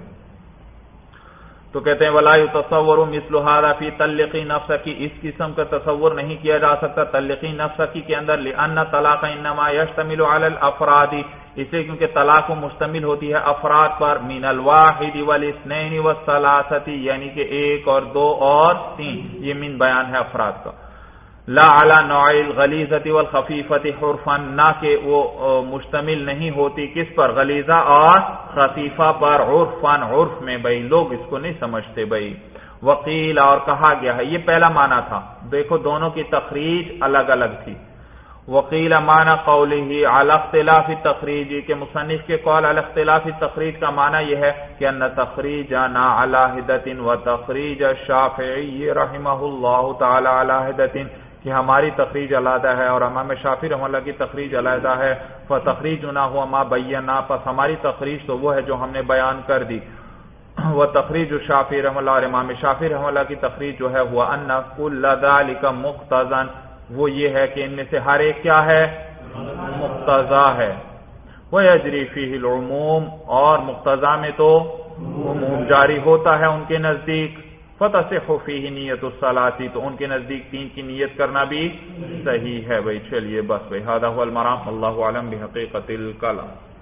[SPEAKER 1] تو کہتے ہیں ولا يتصور مثل هذا في تلقي نفسك، اس قسم کا تصور نہیں کیا جا سکتا تلقی نفسك کے اندر، لأن الطلاق انما يشتمل على الافراد، اس لیے کیونکہ طلاق کو مشتمل ہوتی ہے افراد پر، من الواحد والاثنين والثلاثه، یعنی کہ 1 اور 2 اور 3، یہ من بیان ہے افراد کا۔ لا علی نوع الغلیظۃ والخفیفۃ حرفا، نہ کہ وہ مشتمل نہیں ہوتی کس پر؟ غلیظہ اور خفیفہ پر، عرفا، عرف میں، بھائی لوگ اس کو نہیں سمجھتے بھائی۔ وقیل، اور کہا گیا ہے، یہ پہلا معنی تھا، دیکھو دونوں کی تخریج الگ الگ تھی۔ وقیل معنی قولہ علی اختلاف التخریج، کہ مصنف کے قول علی اختلاف التخریج کا معنی یہ ہے کہ ان تخریجنا علی حدۃ وتخریج الشافعی رحمہ اللہ تعالی علی حدۃ، کہ ہماری تخریج علیحدہ ہے اور امام شافعی رحمہ اللہ کی تخریج علیحدہ ہے، فتخریجنا ہوا ما بینا، پس ہماری تخریج تو وہ ہے جو ہم نے بیان کر دی، وہ تخریج الشافعی رحمہ اللہ، اور امام شافعی رحمہ اللہ کی تخریج جو ہے ہوا ان کل ذلک مقتضا، وہ یہ ہے کہ ان میں سے ہر ایک کیا ہے؟ مقتضا ہے، ویجری فیہ العموم، اور مقتضا میں تو عموم جاری ہوتا ہے ان کے نزدیک، فتصح فیہ نیت الصلاۃ، تو ان کے نزدیک 3 کی نیت کرنا بھی صحیح ہے۔ بھائی چلیے بس بھائی، ھذا ھو المرام، اللہ اعلم بحقیقت الکلام۔